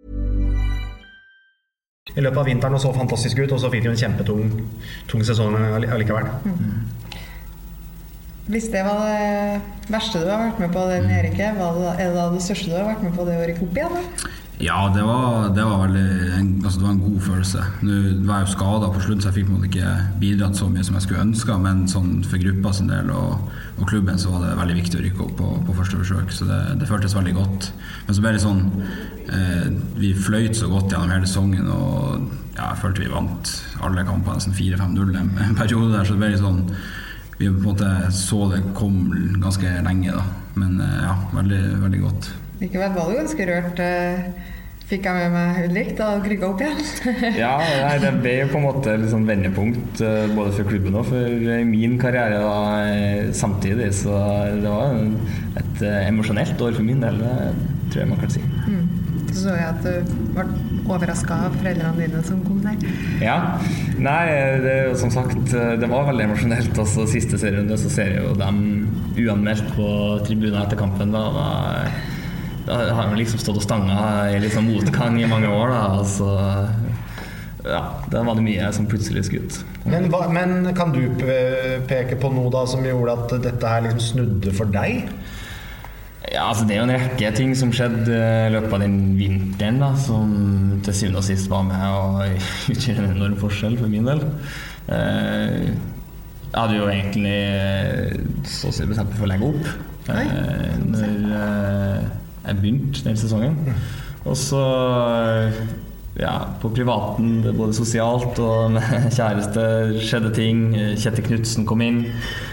S7: I løpet av vinteren og så fantastisk ut, og så fikk de en kjempetung tung sesong allikevel. Mm.
S5: Hvis det var det verste du har vært med på det nedrykket, er det da det største du har vært med på det å rykke opp igjen? Da?
S8: Ja, det var, det var veldig en, altså det var en god følelse. Nå var jeg jo skadet på slutt, så jeg fikk måtte ikke bidratt så mye som jeg skulle ønske, men sånn for gruppa sin del og, og klubben så var det veldig viktig å rykke opp på, på første forsøk, så det, det føltes veldig godt. Men så ble det sånn, eh, vi fløyt så godt gjennom hele sesongen, og ja, jeg følte vi vant alle kampene, nesten fire fem null en, en periode der, så det ble litt sånn, vi på en måte så det kom ganske lenge da, men ja, veldig, veldig godt.
S5: Likevel var det ganske rørt, fikk jeg med meg Ulrik da du rykket opp igjen.
S6: Ja, nei, det ble jo på en måte litt sånn vendepunkt både for klubben og for min karriere da, samtidig, så det var et emosjonelt år for min del, det tror jeg man kan si.
S5: Mm. Så så jeg at du ble overrasket av foreldrene dine som kom der. Ja,
S6: nei, det, som sagt, det var veldig emosjonelt, og så siste serien så ser jeg jo dem uanmeldt på tribunen etter kampen da, da Da har jeg liksom stått og stanget i litt sånn motgang i mange år da, altså, ja, da var det mye som plutselig skutt.
S7: Men, hva, men kan du peke på noe da som gjorde at dette her liksom snudde for deg?
S6: Ja, altså det er jo en rekke ting som skjedde i løpet av den vinteren da, som til syvende og sist var med og utgjør en enorm forskjell for min del. Eh, jeg hadde jo egentlig så å si bestemt for å legge opp. Eh, når... Eh, jeg begynte den sesongen og så ja, på privaten, både sosialt og med kjæreste skjedde ting. Kjetil Knudsen kom inn.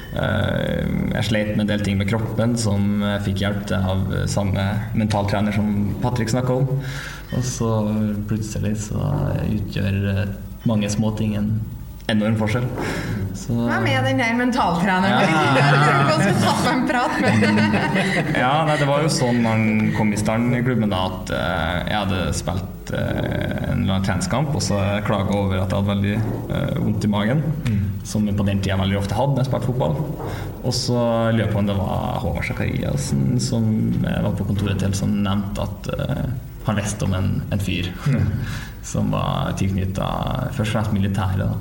S6: Jeg slet med en del ting med kroppen som jeg fikk hjelp av samme mentaltrener som Patrick snakket om. Og så plutselig så utgjør mange små ting en enorm forskjell. Så...
S5: Hva med den der mentaltreneren? Ja. Hva skal ta på en prat med?
S6: Ja, nei, det var jo sånn man kom i stand i klubben da, at uh, jeg hadde spilt uh, en eller annen treningskamp, og så klaget over at jeg hadde veldig uh, vondt i magen, mm. som jeg på den tiden veldig ofte hadde når jeg spilte fotball. Og så løp på om det var Håvard Zakariasen som jeg var på kontoret til, som nevnte at uh, han visste om en, en fyr mm. som var tilknyttet først og fremst militæret da.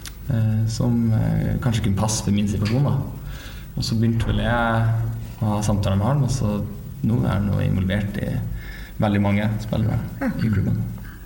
S6: Som kanskje kunne passe for min situasjon da. Og så begynte vel jeg å ha samtaler med han, og så nå er han involvert i veldig mange spillere ja. I klubben.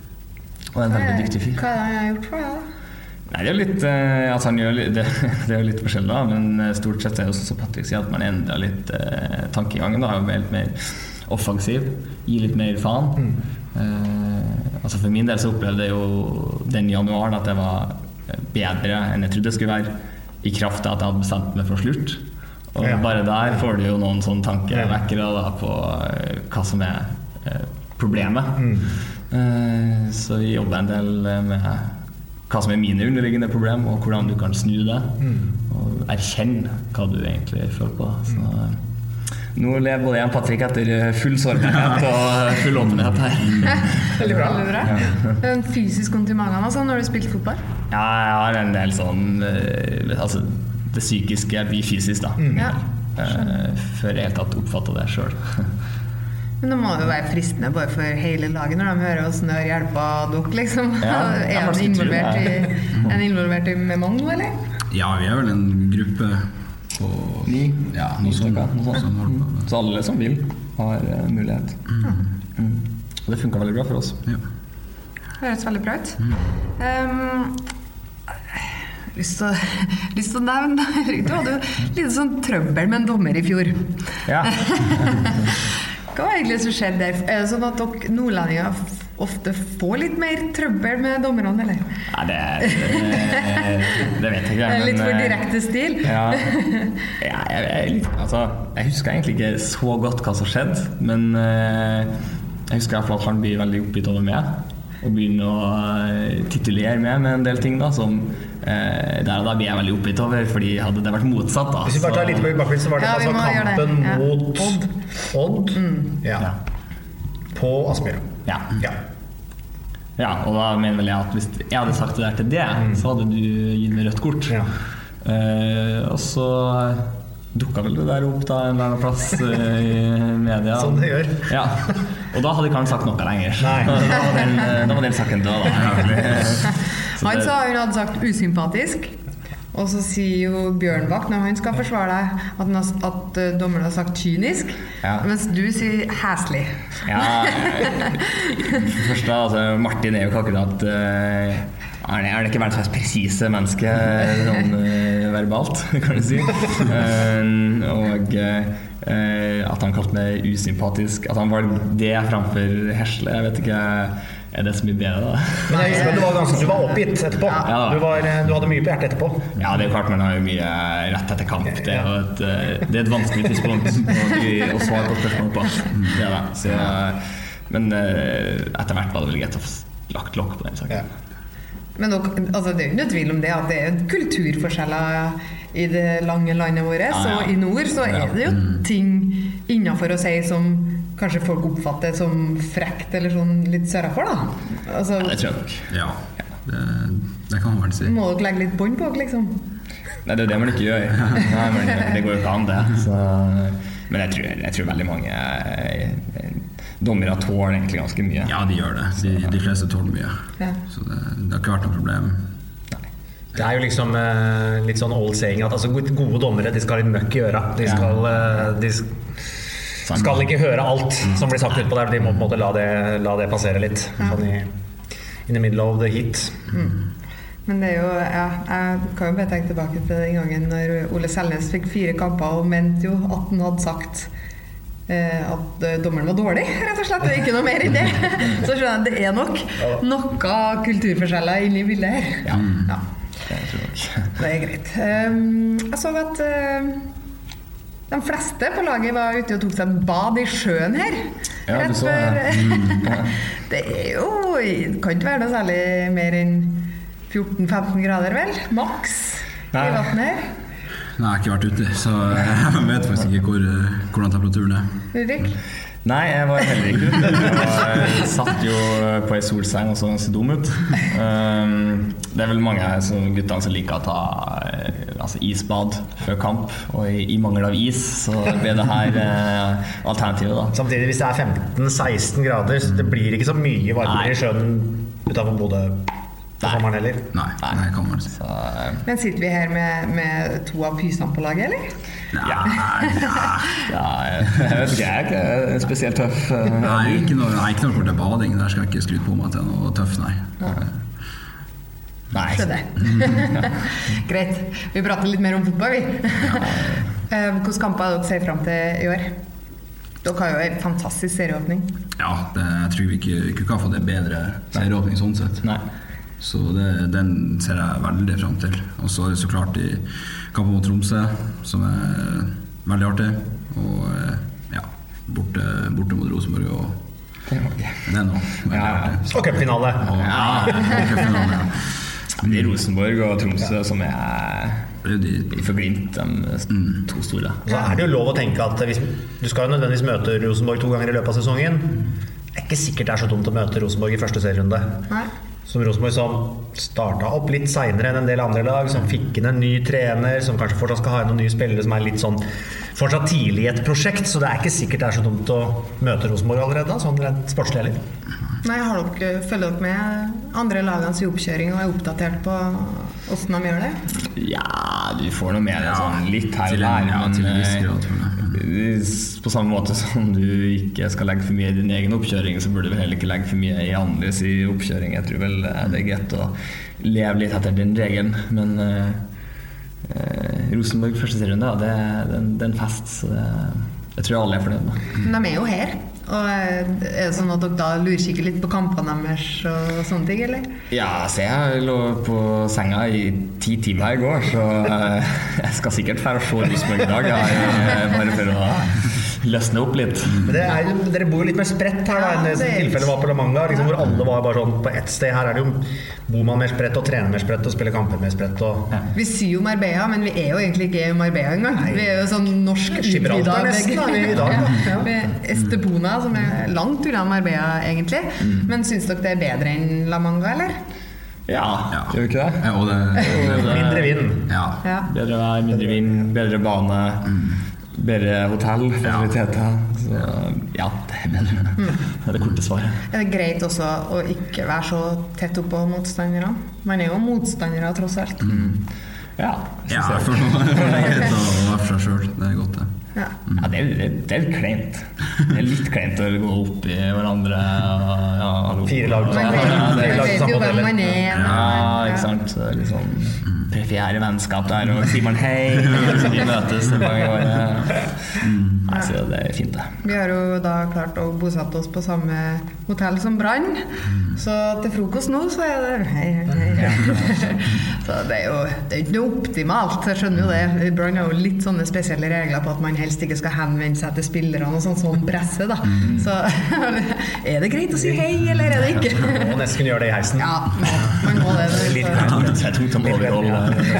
S6: Og en veldig dyktig fyr.
S5: Hva har han gjort for deg da?
S6: Nei, det er jo litt, altså han gjør litt, det, det er jo litt forskjellig da, men stort sett er det også som Patrick sier at man endrer litt eh, tankegangen da, og er litt mer offensiv, gir litt mer faen. Mm. Eh, altså for min del så opplevde jeg jo den januaren at jeg var bedre enn jeg trodde det skulle være i kraft av at jeg hadde bestemt meg for slutt og ja. Bare der får du jo noen sånne tankevekkere da, på uh, hva som er uh, problemet mm. uh, så vi jobber en del med hva som er mine underliggende problem og hvordan du kan snu det mm. og erkjenne hva du egentlig føler på så uh, nå lever både jeg og Patrick etter full sårbarhet og full åpenhet her.
S5: Veldig bra. Veldig bra. Ja. En fysisk vondt i magen altså, når du spilte fotball?
S6: Ja, jeg har en del sånn altså, det psykiske blir fysisk da. Mm. Ja. Før jeg helt tatt oppfattet det selv.
S5: Men det må jo være fristende bare for hele laget når de hører hvordan det har hjulpet dere, liksom. Ja, er han involvert, i, er involvert i med mange nå, eller?
S8: Ja, vi er vel en gruppe på
S6: ni.
S8: Ja, noe sånt. Noe sånt.
S6: Mm. Så alle som vil har uh, mulighet. Mm. Mm. Og det funker veldig bra for oss.
S8: Ja.
S5: Det høres veldig bra ut. Mm. Um, lyst til å, lyst til å nevne du hadde jo litt sånn trøbbel med en dommer i fjor.
S6: Ja.
S5: Hva var egentlig som skjedde der? Er det sånn at dere nordlendinger ofte får litt mer trøbbel med dommerne, eller?
S6: Ja, det, det, det vet jeg ikke. Men,
S5: litt for direkte stil?
S6: Ja, ja jeg, jeg, altså, jeg husker egentlig ikke så godt hva som skjedde, men jeg husker at han blir veldig oppgitt over meg, og begynner å titulere meg med en del ting da, som eh, der og da blir jeg veldig oppgitt over, fordi hadde det vært motsatt da.
S7: Hvis vi bare tar litt på bakgrunn, så var det ja, altså kampen ja. Mot Odd, Odd. Mm. Ja. Ja. På Aspmyra.
S6: Ja. Ja. Ja, og da mener vel jeg at hvis jeg hadde sagt det der til det, mm. så hadde du gitt meg rødt kort. Ja. Uh, og så dukket vel det der opp da en eller annen plass uh, i media.
S7: Sånn det gjør.
S6: Ja. Og da hadde ikke han sagt noe lenger. Nei. Da, da, var den, da var den saken død da.
S5: Han sa hun hadde sagt usympatisk. Og så sier jo Bjørnbakk når han skal forsvare deg at, har, at uh, dommeren har sagt kynisk, ja. Mens du sier hæslig.
S6: Ja, først da, altså, Martin er jo ikke akkurat uh, er det, er det ikke verdens mest presise menneske sånn uh, verbalt, kan du si. Uh, og uh, at han kalte meg usympatisk, at han valgte det framfor hersle, jeg vet ikke er det så mye bedre da.
S7: Men jeg husker at du var, ganske, du var oppgitt etterpå. Ja, du, var, du hadde mye på hjertet etterpå.
S6: Ja, det er jo klart, man har jo mye rett etter kamp. Det er, et, det er et vanskelig tidspunkt å svare på spørsmål på. Det er det. Så, men etter hvert var det vel greit å få lagt lokk på den saken.
S5: Ja. Men dere, altså, det er jo ikke tvil om det at det er kulturforskjeller i det lange landet vårt, ja, ja. Og i nord så er det jo ting innenfor å si som kanskje folk oppfatter som frekt eller sånn litt søra for da. Altså,
S6: ja, det tror jeg nok.
S8: Ja, det, det kan man vel si.
S5: Må dere legge litt bånd på, liksom?
S6: Nei, det er det man ikke gjør. Nei, men det går jo ikke an det. Så, men jeg tror, jeg tror veldig mange dommere tåler egentlig ganske mye.
S8: Ja, de gjør det. De, de fleste tåler mye. Ja. Så det, det har ikke vært noe problem.
S7: Det er jo liksom uh, litt sånn old saying at altså, gode dommere, de skal ha litt møkk i øra. De skal... Uh, de skal ikke høre alt som blir sagt ut på der. De må på en måte la det, la det passere litt sånn i in the middle of the heat.
S5: Mm. Men det er jo, ja, jeg kan jo bare tenke tilbake til den gangen når Ole Selnes fikk fire kamper og mente jo at han hadde sagt at dommeren var dårlig, rett og slett, og ikke noe mer i det. Så skjønner jeg, det er nok noe kulturforskjeller inne i bildet her.
S6: Ja,
S5: ja. Det er greit. Jeg så at de fleste på laget var ute og tok seg bad i sjøen her.
S6: Ja, du så det.
S5: Det er jo, det kan ikke være noe særlig mer enn fjorten til femten grader vel, maks i vattnet her.
S8: Nei, jeg har ikke vært ute, så jeg vet faktisk ikke hvor, hvordan temperaturen er.
S5: Ulrik?
S6: Nei, jeg var heller ikke ute. Jeg satt jo på en solseng og så ganske dum ut. Det er vel mange gutter som liker å ta altså, isbad før kamp, og i, i mangel av is så blir det her eh, alternativet da.
S7: Samtidig, hvis det er femten til seksten grader, så det blir ikke så mye varmere i sjøen utenfor Bodø. På sommeren heller?
S8: Nei, nei, kan man ikke.
S6: Så,
S5: men sitter vi her med, med to av pysene på laget, eller?
S8: Nei,
S6: ja, ja jeg vet ikke, jeg er ikke spesielt tøff.
S8: Nei, ikke noe, nei, ikke noe kort til bading, der skal jeg ikke skryte på meg til noe tøff, nei.
S6: Nei.
S5: Skjønner. Greit, vi prater litt mer om fotball, vi. Hvordan kamper har dere ser frem til i år? Dere har jo en fantastisk serieåpning.
S8: Ja, det, jeg tror vi ikke, ikke kan få det bedre serieåpning sånn sett.
S6: Nei.
S8: Så det, den ser jeg veldig frem til. Og så er det så klart i kampen mot Tromsø, som er veldig artig. Og ja, borte, borte mot Rosenborg og det er noe veldig artig.
S7: Og cupfinale.
S8: Ja, cupfinale, ja.
S6: Det er Rosenborg og Tromsø som er for Glimt, de to store.
S7: Så er det jo lov å tenke at hvis, du skal jo nødvendigvis møte Rosenborg to ganger i løpet av sesongen. Det er ikke sikkert det er så dumt å møte Rosenborg i første serierunde. Nei. Som Rosenborg som startet opp litt senere enn en del andre lag, som fikk inn en ny trener, som kanskje fortsatt skal ha noen nye spillere som er litt sånn fortsatt tidlig i et prosjekt, så det er ikke sikkert det er så dumt å møte Rosenborg allerede, sånn rent sportslig heller.
S5: Nei, har dere, følger dere med andre lagene i oppkjøring og er oppdatert på hvordan de gjør det?
S6: Ja, du får noe med det sånn litt her og der,
S8: ja, til en viss grad,
S6: på samme måte som du ikke skal legge for mye i din egen oppkjøring, så burde du heller ikke legge for mye i andres i oppkjøring. Jeg tror vel det er greit å leve litt etter den regelen, men eh, Rosenborg første serien da, det, det, det er en fest, så det, jeg tror alle er fornøyd med.
S5: Men de er jo her. Og er det sånn at dere da lurkikker litt på kampene deres og sånne ting, eller?
S6: Ja, så jeg lå på senga i ti timer i går, så jeg skal sikkert fære å se Rosenborg i dag, ja, bare for å løsne opp litt.
S7: Men det er, dere bor jo litt mer spredt her da, enn det som tilfellet var på La Manga, liksom, hvor alle var bare sånn på ett sted. Her er det jo, bor man mer spredt og trener mer spredt og spiller kamper mer spredt. Og...
S5: Ja. Vi sier jo Marbella, men vi er jo egentlig ikke Marbella engang. Nei. Vi er jo sånn norsk
S7: Gibraltar nesten, er vi i dag.
S5: Ja. Vi er Estepona, som er langt unna Marbella egentlig. Mm. Men synes dere det er bedre enn La Manga, eller?
S6: Ja, ja. Gjør vi ikke det?
S8: Ja, og det, det, det
S7: mindre vind.
S8: Ja.
S5: Ja.
S6: Bedre vær, mindre vind, bedre bane. Mm. Bedre hotell, fasiliteter. Så, ja, det er bedre. Mm. Det er det korte svaret.
S5: Er det greit også å ikke være så tett opp på motstandere? Man er jo motstandere tross alt.
S8: Mm.
S6: Ja,
S8: ja for noe er greit å være for seg selv. Det er godt det.
S5: Ja,
S6: ja det, er, det, det er kleint. Det er litt kleint å gå opp i hverandre. Og, ja,
S7: fire lag.
S5: Man vet,
S7: ja,
S5: man vet jo hvem man er.
S6: Ja, ikke sant. Så det er litt sånn prefjære vennskap der, og sier man hei, så vi møtes et par ganger. Nei, så det er fint det.
S5: Vi har jo da klart å bosette oss på samme hotell som Brann, så til frokost nå så er det hei, hei, hei. Så det er jo det er ikke noe optimalt, jeg skjønner jo det. Brann har jo litt sånne spesielle regler på at man helst ikke skal henvende seg til spillerne og sånn, sånn presse da. Så er det greit å si hei, eller er det ikke?
S7: Man må nesten gjøre det i heisen.
S5: Ja, man må det.
S7: Litt kleint.
S6: Jeg tror ikke om overhold.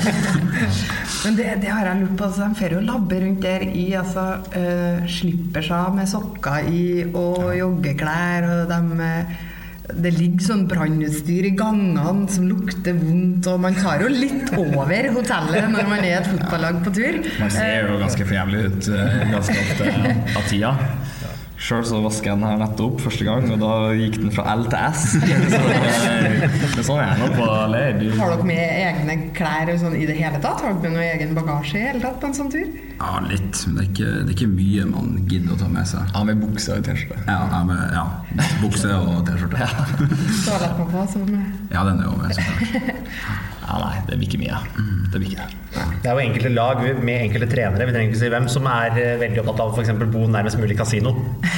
S5: Men det, det har jeg lurt på, altså, de får jo labbe rundt der i, altså, uh, slipper seg med sokker i og joggeklær, og de, det ligger sånn brannutstyr i gangene som lukter vondt, og man tar jo litt over hotellet når man er et fotballag på tur.
S6: Man ser jo ganske forjævlig ut ganske ofte av tida. Selv så vasket jeg den her nettopp første gang, og da gikk den fra L til S. Så det er sånn jeg er nå på leir.
S5: Har dere med egne klær sånn, i det hele tatt? Har dere med noe egen bagasje i hele tatt på en sånn tur?
S8: Ja, litt. Men det er ikke, det er ikke mye man gidder å ta med seg.
S6: Ja, med bukse og t-skjorte.
S8: Ja, ja, med, ja, bukse og t-skjorte.
S5: Ja. Toalettpappa som...
S8: Ja, den er jo med, så klart.
S6: Ja, nei, det blir ikke mye. Det blir ikke det.
S7: Det er jo enkelte lag med enkelte trenere, vi trenger ikke si hvem, som er veldig opptatt av for eksempel bo nærmest mulig kasino.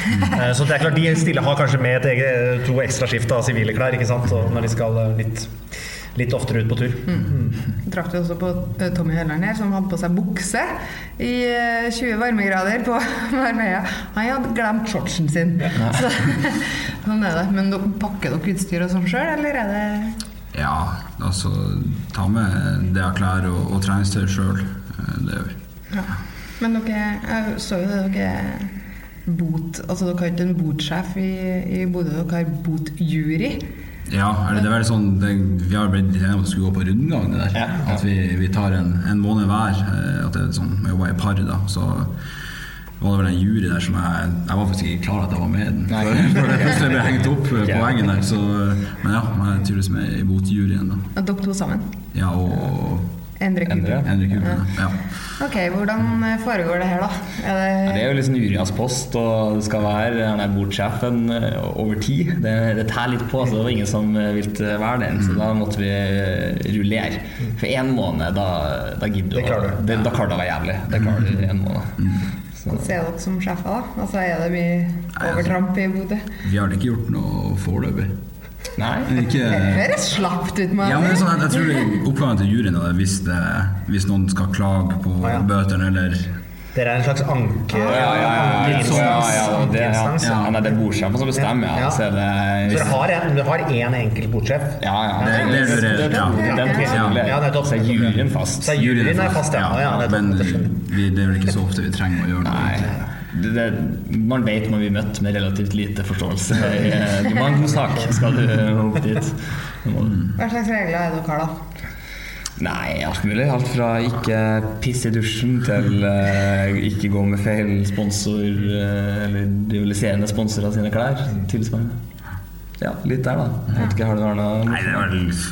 S7: Så det er klart, de stille har kanskje med et eget, to ekstra skift av sivile klær, ikke sant, og når de skal litt... litt oftere ut på tur.
S5: Mm. Jeg traff også på Tommy Hølland her, som hadde på seg bukse i tjue varmegrader på Marbella. Han hadde glemt shortsen sin. Ja. Så, sånn er det. Men pakker dere utstyr og sånn selv, eller er det...
S8: Ja, altså ta med det av klær og, og treningstøy selv. Det gjør vi.
S5: Ja. Men dere, jeg så jo det, dere bot, altså dere har ikke en botsjef i, i Bodø, dere har botjury.
S8: Ja, eller det er veldig sånn, det, vi har blitt enige om at vi skulle gå på rundgang det der, ja, ja. At vi, vi tar en, en måned hver, at det er sånn, vi jobber i par da, så var det vel en jury der som jeg, jeg var faktisk ikke klar at jeg var med i den, for, for det plutselig ble hengt opp på poengen der, så, men ja, jeg er tydeligvis med i botjuryen da.
S5: Og dere to sammen?
S8: Ja, og...
S5: Endre Kuben.
S8: Endre Kuben, ja.
S5: Ok, hvordan foregår det her da? Er det...
S6: Ja, det er jo liksom juryens post, og det skal være han er bordsjefen over tid. Det, det tær litt på, så det var ingen som ville være den, så da måtte vi rullere. For en måned, da, da gidder du.
S7: Det klarer du.
S6: Det, da klarer det å være jævlig. Det klarer du en måned.
S5: Så ser dere som sjefer da? Altså er det mye overtramp i Bodø?
S8: Vi har ikke gjort noe foreløpig.
S6: Nei,
S8: ikke...
S5: Det høres slapt ut med.
S8: Ja, men det er sånn, jeg tror det oppgaven til juryen er hvis, det, hvis noen skal klage på ah, ja. Bøterne eller...
S7: Det er en slags anke...
S6: Ja, ja, ja, ja, ja, ja, det, ja. ja. Nei, det er bordsjefen som bestemmer, ja.
S7: ja.
S6: Så, det,
S7: hvis... så dere har en, du har en enkelt bordsjef?
S6: Ja, ja.
S8: Det, det, det, det, det, ja.
S6: Den ja. Ja, nettopp. Så er juryen fast.
S7: Så er juryen er fast, ja. ja, ja
S8: men vi, det er vel ikke så ofte vi trenger å gjøre det.
S6: Nei. Det, det, man vet man blir møtt med relativt lite forståelse. Du må ha en god sak, skal du opp dit.
S5: Hva slags regler er dere har da?
S6: Nei, alt mulig. Alt fra ikke pisse i dusjen til uh, ikke gå med feil sponsor uh, eller rivaliserende sponsorer av sine klær. Tilsvarende. Ja, litt der da. Jeg vet ikke, har du noe?
S8: Nei, det er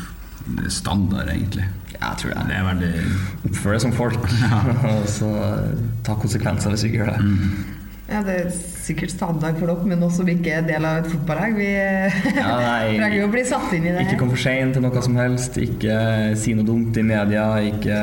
S8: vel standard egentlig.
S6: Ja, jeg tror det.
S8: Det er veldig...
S6: Oppfør det som folk, ja. Og så ta konsekvenser hvis vi ikke gjør det.
S8: Mm.
S5: Ja, det er sikkert standard for dere, men også vi ikke er del av et fotballag. Vi
S6: ja,
S5: trenger jo å bli satt inn i det.
S6: Ikke kom for sent til noe som helst, ikke si noe dumt i media, ikke...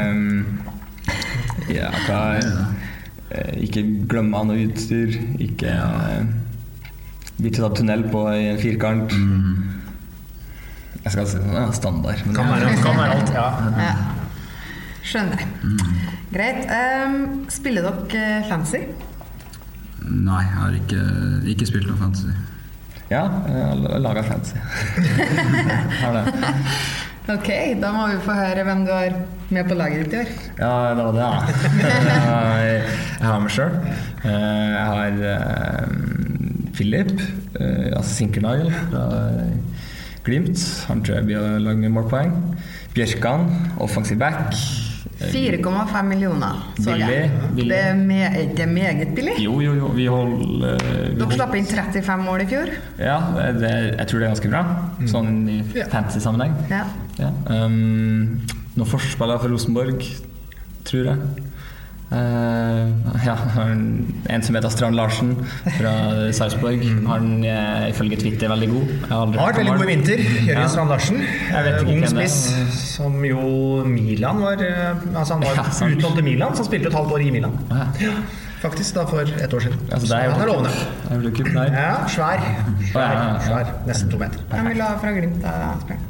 S6: Ja, hva ikke glemme noe utstyr, ikke... Bli ikke tatt tunnel på i en firkant.
S8: Mm.
S6: Jeg skal si ja, standard. Men
S7: kan være, kan være alt, ja.
S5: ja. Skjønner jeg. Mm. Greit. Um, spiller dere fancy?
S8: Nei, jeg har ikke, ikke spilt noe fancy.
S6: Ja, jeg har laget fancy. Har det.
S5: Ok, da må vi få høre hvem du har med på laget ditt i år.
S6: Ja, det var det, ja. Jeg har meg selv. Jeg har Philip, altså Sinkernagel fra Glimt, han tror jeg blir å lage mye målpoeng. Bjørkan, offensive back.
S5: fire komma fem millioner, så jeg. Det er me- ikke meget billig.
S6: Jo, jo, jo, vi holder... Vi
S5: Dere slapp inn trettifem mål i fjor.
S6: Ja, det, jeg tror det er ganske bra, sånn i fantasy-sammenheng.
S5: Ja.
S6: Ja. Um, noen forspillere fra Rosenborg, tror jeg. Uh, ja, en som heter Strand Larsen fra Sarpsborg. Han er ifølge Twitter veldig god.
S7: Han har veldig god i vinter. Jørgen ja. Strand Larsen, ung spiss, som jo Milan var, altså han var ja, utlånt til Milan, så han spilte et halvt år i Milan.
S6: Ja.
S7: Ja, faktisk da for et år siden.
S6: Altså, det er
S7: han er lovende.
S6: Er det kupp, nei?
S7: Ja, svær. Svær,
S6: ja, ja, ja.
S7: svær. Nesten to meter.
S5: Han vil ha fra Glimt da, Asbjørn.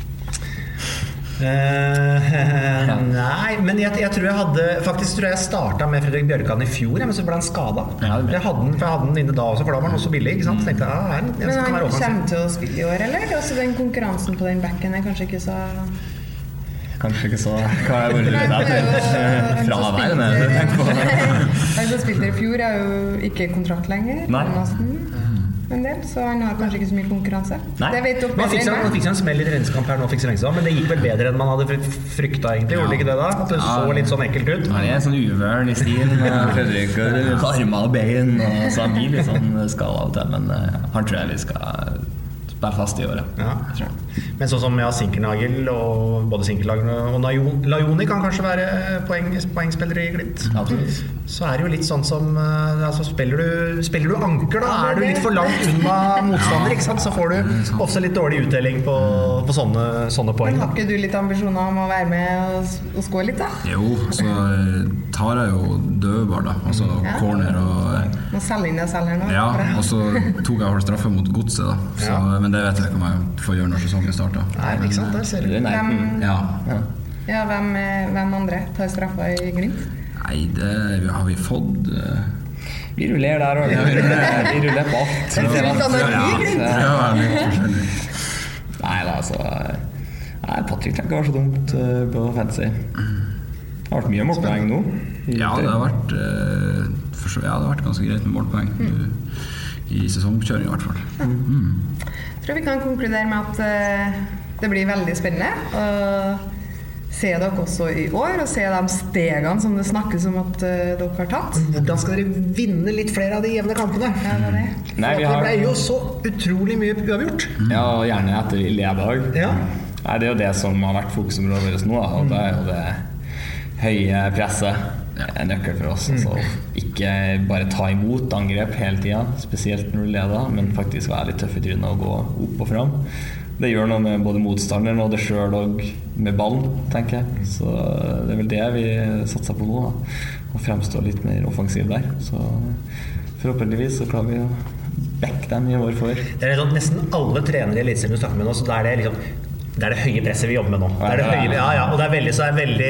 S7: Uh, nei, men jeg, jeg tror jeg hadde faktisk tror jeg startet med Fredrik Bjørkan i fjor, men så ble han skadet.
S6: Ja,
S7: jeg hadde den, for jeg hadde den inne da også, for da var den også billig, ikke sant? Så tenkte jeg, ah, her, jeg
S5: men han
S7: være
S5: kommer til å spille i år, eller? Altså, den konkurransen på den backen er kanskje ikke så...
S6: Kanskje ikke så... Hva er det der? Fraværende, det tenker jeg på.
S5: Han som spilte i fjor er jo ikke kontrakt lenger.
S6: Nei.
S5: En del, så han har kanskje ikke så mye konkurranse.
S6: Nei.
S7: Det vet man fikk seg, man fikk seg en smell i treningskamp her nå, fikk seg lenge siden, men det gikk vel bedre enn man hadde frykta egentlig, gjorde det ikke det da? At det så litt sånn ekkelt ut?
S6: Han er en sånn uvørn i stil, med Fredrik og armer og bein, og så han blir litt sånn skala av og til, men han tror jeg vi skal spille fast i året.
S7: Ja. Men sånn som ja, Sinkernagel og både Sinkernagel og Lajoni kan kanskje være poeng, poengspillere i Glimt.
S6: Absolutt.
S7: Så er det jo litt sånn som altså, spiller, du, spiller du anker da, er du litt for langt unna motstander, ikke sant? Så får du også litt dårlig utdeling på, på sånne, sånne poeng.
S5: Men har ikke du litt ambisjoner om å være med og, og skåre litt da?
S8: Jo, så tar jeg jo dødball da, altså ja. Corner og
S5: Må selge inn det selv her nå.
S8: Ja, og så tok jeg holdt straffe mot Godset da, så, ja. Men det vet jeg ikke om jeg får gjøre når sesongen starter.
S7: Nei, ikke sant, der ser du.
S5: Hvem,
S8: ja.
S5: Ja, hvem, hvem andre tar straffa i Glimt?
S8: Nei, det har vi fått uh...
S6: Vi rullerer der også. Ja, vi rullerer, vi rullerer på alt.
S5: Det er fullt av noe i Glimt.
S8: Ja, litt forskjellig.
S6: Nei, da, altså Nei, Patrick tenker var så dumt uh, på fantasy. Det har vært mye målpoeng nå.
S8: Ja, det har vært uh, for så, ja, det har vært ganske greit med målpoeng mm. i sesongkjøring i hvert fall.
S5: Mm. Mm. Jeg tror vi kan konkludere med at uh, det blir veldig spennende og se dere også i år og se de stegene som det snakkes om at uh, dere har tatt.
S7: Hvordan skal dere vinne litt flere av de jevne kampene?
S5: Ja, det, er det.
S6: Nei, vi
S7: har...
S6: har...
S7: det ble jo så utrolig mye uavgjort.
S6: Ja, og gjerne etter ledag.
S7: Ja.
S6: Nei, det er jo det som har vært fokusområdet vårt nå, og det er jo det høye presset er nøkkel for oss. Altså, ikke bare ta imot angrep hele tiden, spesielt når du leder, men faktisk være litt tøff i trynet og gå opp og frem. Det gjør noe med både motstanderen og det selv og med ballen, tenker jeg. Så det er vel det vi satser på nå, da. Å fremstå litt mer offensiv der. Så forhåpentligvis så klarer vi å backe dem i vår for.
S7: Det er sånn, nesten alle trenere i Eliteserien du snakker med nå, så da er det liksom det er det høye presset vi jobber med nå. Det er det høye, ja, ja, og det er veldig, så er veldig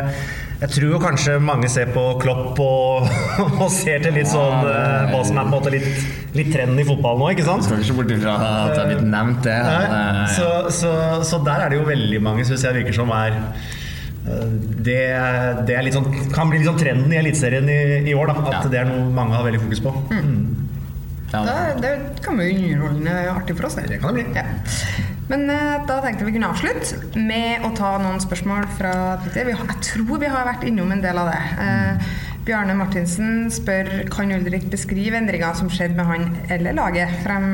S7: jeg tror jo kanskje mange ser på Klopp og, og ser til litt sånn uh, hva som er på en måte litt, litt trenden i fotball nå, ikke sant?
S6: Skal vi ikke bort ifra at jeg har blitt nevnt det.
S7: Nei, så, så, så der er det jo veldig mange, synes jeg virker som er uh, det, det er litt sånn, kan bli litt sånn trenden i Eliteserien i, i år da, at ja. Det er noe mange har veldig fokus på. Mm.
S5: Ja. Da, det kan bli underholdende artig for oss.
S7: Det, det kan det bli.
S5: Ja. Men uh, da tenkte vi kunne avslutte med å ta noen spørsmål fra Twitter. Vi har, jeg tror vi har vært innom en del av det. Uh, Bjarne Martinsen spør, kan Ulrik beskrive endringer som skjedde med han eller laget frem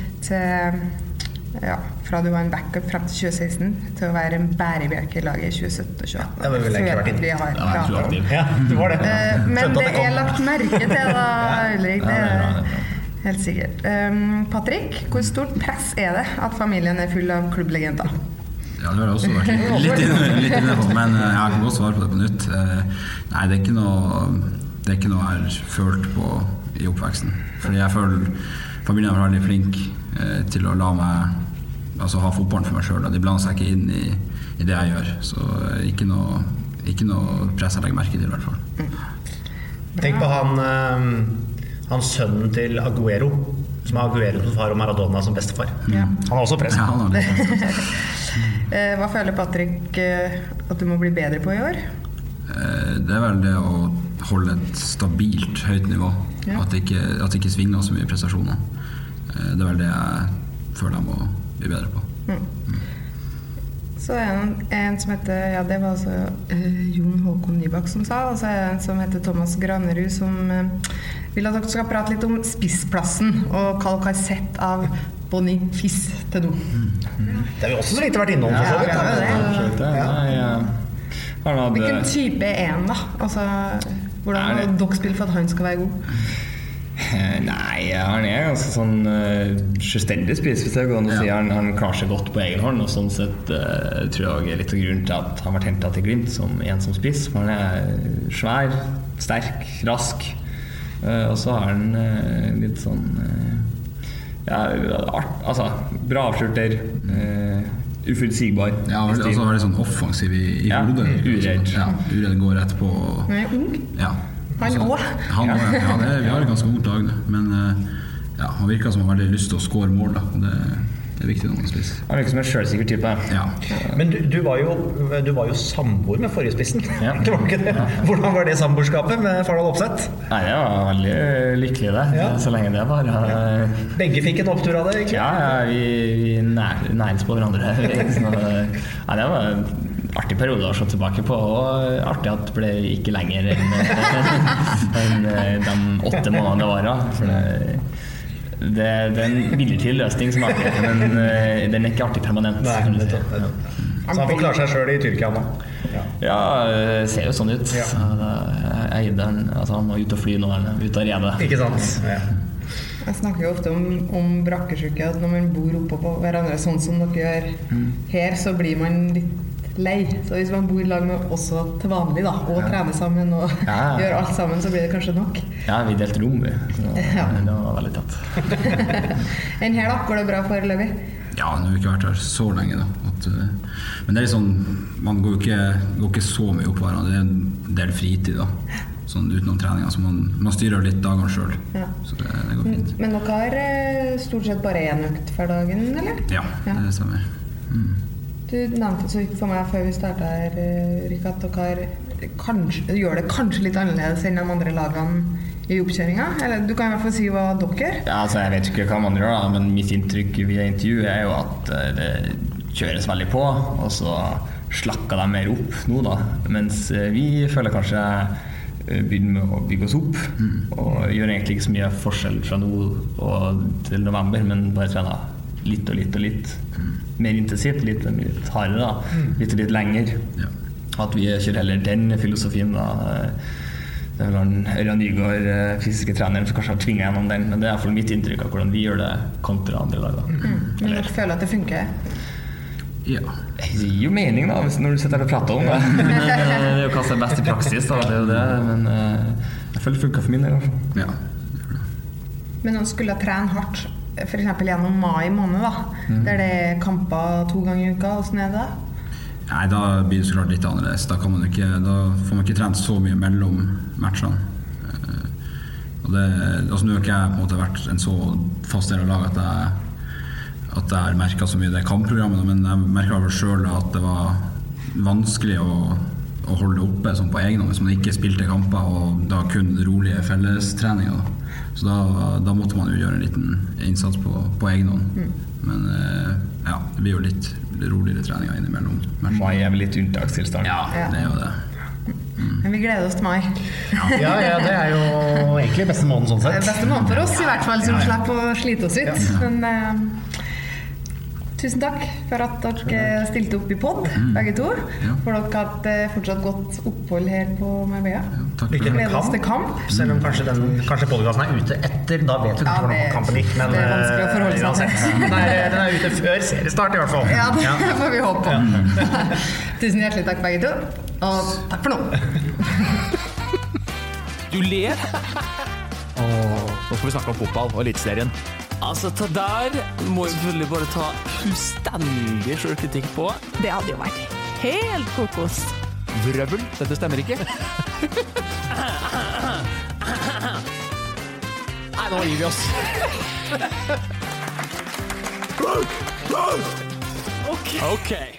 S5: til, ja, fra du var en backup frem til tjue seksten til å være en bærebjelke i laget i tjue sytten og tjue atten?
S7: Det var vel egentlig vært
S5: vi har pratet om.
S7: Ja, det var det.
S5: Uh, men det er lagt merke til da, Ulrik. Det er helt sikkert. Um, Patrick, hvor stort press er det at familien er full av klubblegender?
S8: Ja, det har jeg også vært litt inne, litt inne på, men jeg kan godt svare på det på nytt. Nei, det er ikke noe, det er ikke noe jeg har følt på i oppveksten. Fordi jeg føler familien er veldig flink eh, til å la meg altså, ha fotballen for meg selv. De blander seg ikke inn i, i det jeg gjør. Så ikke noe, ikke noe press jeg legger merke til i hvert fall.
S7: Mm. Tenk på han... Um han sønnen til Aguero, som har Aguero som far og Maradona som bestefar. Ja. Han har også press.
S8: Ja, han har det.
S5: Hva føler Patrick at du må bli bedre på i år?
S8: Det er vel det å holde et stabilt høyt nivå. Ja. At det ikke, at det ikke svinger så mye prestasjoner. Det er vel det jeg føler jeg må bli bedre på. Mm. Mm.
S5: Så er det en, en som heter, ja det var altså uh, Jon Håkon Nybakk som sa, og så er det en som heter Thomas Granerud som uh, vil at dere skal prate litt om spissplassen og hva dere har sett av Boniface til nå. Mm.
S7: Det har vi også så lite vært innom.
S5: Ja,
S7: ja,
S5: ja, det.
S6: Det. Ja, ja.
S5: Hvilken type er han da? Altså, hvordan har dere spilt for at han skal være god?
S6: Nei, han er ganske sånn uh, selvstendig spiss, hvis jeg går an å si. Han, han klarer seg godt på egen hånd, og sånn sett uh, tror jeg er litt av grunnen til at han var hentet til Glimt som en som spiss. For han er svær, sterk, rask, uh, og så har han uh, litt sånn uh, ja, art, altså bra avslurter, uh, uforutsigbar.
S8: Ja, altså veldig sånn offensiv i, i
S6: ja,
S8: hodet.
S6: Uredd.
S8: Ja, uredd går rett på.
S5: Han er ung.
S8: Ja.
S5: Han òg.
S8: Han, ja, det, vi har et ganske ungt lag, men ja, han virker som han har veldig lyst til å score mål, da, og det, det er viktig når man spiser.
S6: Han virker som en selvsikker type.
S8: Ja.
S7: Men du, du var jo, du var jo samboer med forrige spissen.
S6: Ja.
S7: Det var ikke det. Hvordan var det samboerskapet med Fardal Opseth?
S6: Nei, jeg var veldig lykkelig det, ja. Så lenge det var. Ja.
S7: Begge fikk en opptur av det, egentlig?
S6: Ja, ja vi, vi nær, nærens på hverandre. Så, ja, det var artig periode å se tilbake på, og artig at det ble ikke lenger enn en, en, de åtte månedene det var. For det, det, det er en midlertidig løsning som er artig, men uh, den er ikke artig permanent.
S7: Nei, det er det. Så han får klare seg selv i Tyrkia nå.
S6: Ja, ja det ser jo sånn ut. Ja. Eideren, altså han må ut og fly nå, ut og rede.
S7: Ikke sant? Ja.
S5: Jeg snakker jo ofte om, om brakkesyke, at når man bor oppe på hverandre sånn som dere gjør mm. her, så blir man litt lei. Så hvis man bor i lag med også til vanlig da, og ja. trener sammen og ja. gjør alt sammen, så blir det kanskje nok.
S6: Ja, vi delte rom, vi. Så
S5: ja.
S6: Det var veldig tatt.
S5: Enn her da, går det bra for Løvi?
S8: Ja, nå har vi ikke vært her så lenge da. At, uh, men det er sånn, man går ikke, går ikke så mye opp hverandre, det er en del fritid da. Sånn utenom treninger, så man, man styrer litt dagene selv. Ja. Så det, det går fint.
S5: Men dere har stort sett bare en økt for dagen, eller?
S8: Ja, ja. Det stemmer. Mm.
S5: Du nevnte så vidt for meg før vi startet her, Rick, at dere kanskje, gjør det kanskje litt annerledes enn de andre lagene i oppkjøringa? Eller du kan i hvert fall si hva dere gjør?
S6: Ja, altså jeg vet ikke hva man gjør da, men mitt inntrykk via intervju er jo at det kjøres veldig på, og så slakker de mer opp nå da, mens vi føler kanskje begynner med å bygge oss opp mm. og gjør egentlig ikke så mye forskjell fra nå og til november, men bare trener litt og litt og litt mm. mer intensivt, litt, litt hardere da, mm. litt og litt lenger ja. At vi kjører heller den filosofien da. Det er vel han Ørjan Nygaard, fysiske treneren, som kanskje har tvinget gjennom den, men det er i hvert fall mitt inntrykk av hvordan vi gjør det kontra andre lag da.
S5: Mm. Men dere føler at det funker?
S6: Ja. Det gir jo mening da, når du sitter her og prater om det. Men det er jo hva som er best i praksis da, det er jo det. Men jeg føler det funker for min del i hvert fall.
S8: Ja.
S5: Men når du skulle trene hardt, for eksempel gjennom mai måned da, mm. der det er kamper to ganger i uka, hvordan er det?
S8: Nei, da blir det så klart litt annerledes. Da, kan man ikke, da får man ikke trent så mye mellom matchene. Og det, altså nå har ikke jeg på en måte vært en så fast del av laget at jeg at jeg har merket så mye det kampprogrammet, men jeg merket vel selv at det var vanskelig å, å holde det oppe sånn på egen hånd hvis man ikke spilte kamper og da kun rolige fellestreninger. Så da, da måtte man jo gjøre en liten innsats på, på egen hånd. Mm. Men ja, det blir jo litt roligere treninger innimellom.
S6: Mai er vel litt unntakstilstand.
S8: Ja, det er jo det.
S5: Mm. Men vi gleder oss til mai.
S7: Ja, ja, det er jo egentlig beste måneden sånn sett.
S5: Beste måneden for oss i hvert fall, som ja, ja. slipper å slite oss ut. Ja. Men... Uh, Tusen takk for at dere stilte opp i podd, mm. begge to. Ja. For dere har hatt fortsatt godt opphold her på Marbella.
S8: Ja, takk for
S7: det. Gleder
S5: oss til kamp.
S7: Selv om kanskje, den, kanskje podcasten er ute etter, da vet vi ikke hvordan ja, kampen gikk. Men
S5: det er vanskelig å forholde seg til.
S7: Den er, den er ute før seriestart i hvert fall.
S5: Ja, det ja. får vi håpe på. Ja. Tusen hjertelig takk begge to, og takk for nå.
S4: Du ler? Åh, nå skal vi snakke om fotball og eliteserien. Altså, ta der må vi selvfølgelig bare ta fullstendig selvkritikk på.
S11: Det hadde jo vært helt kokos.
S4: Vrøvl, dette stemmer ikke. Nei, nå gir vi oss. Okay. Okay.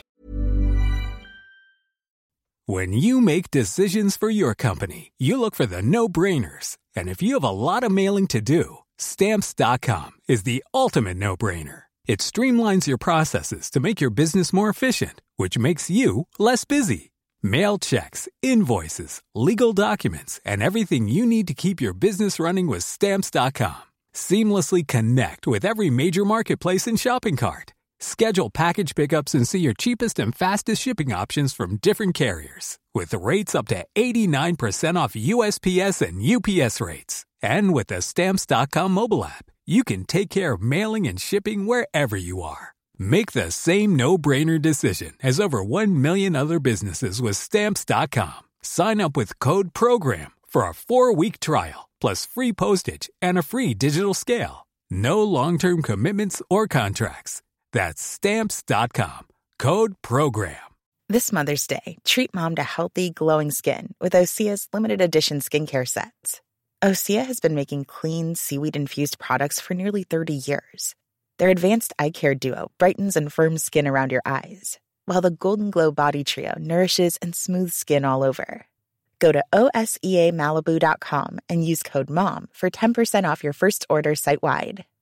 S12: When you make decisions for your company, you look for the no-brainers. And if you have a lot of mailing to do, Stamps dot com is the ultimate no-brainer. It streamlines your processes to make your business more efficient, which makes you less busy. Mail checks, invoices, legal documents, and everything you need to keep your business running with Stamps dot com. Seamlessly connect with every major marketplace and shopping cart. Schedule package pickups and see your cheapest and fastest shipping options from different carriers. With rates up to eighty-nine percent off U S P S and U P S rates. And with the Stamps dot com mobile app, you can take care of mailing and shipping wherever you are. Make the same no-brainer decision as over one million other businesses with Stamps dot com. Sign up with code PROGRAM for a four-week trial, plus free postage and a free digital scale. No long-term commitments or contracts. That's Stamps dot com. Code PROGRAM.
S13: This Mother's Day, treat Mom to healthy, glowing skin with Osea's limited edition skincare sets. Osea has been making clean, seaweed-infused products for nearly thirty years. Their advanced eye care duo brightens and firms skin around your eyes, while the Golden Glow Body Trio nourishes and smooths skin all over. Go to O S E A Malibu dot com and use code MOM for ten percent off your first order site-wide.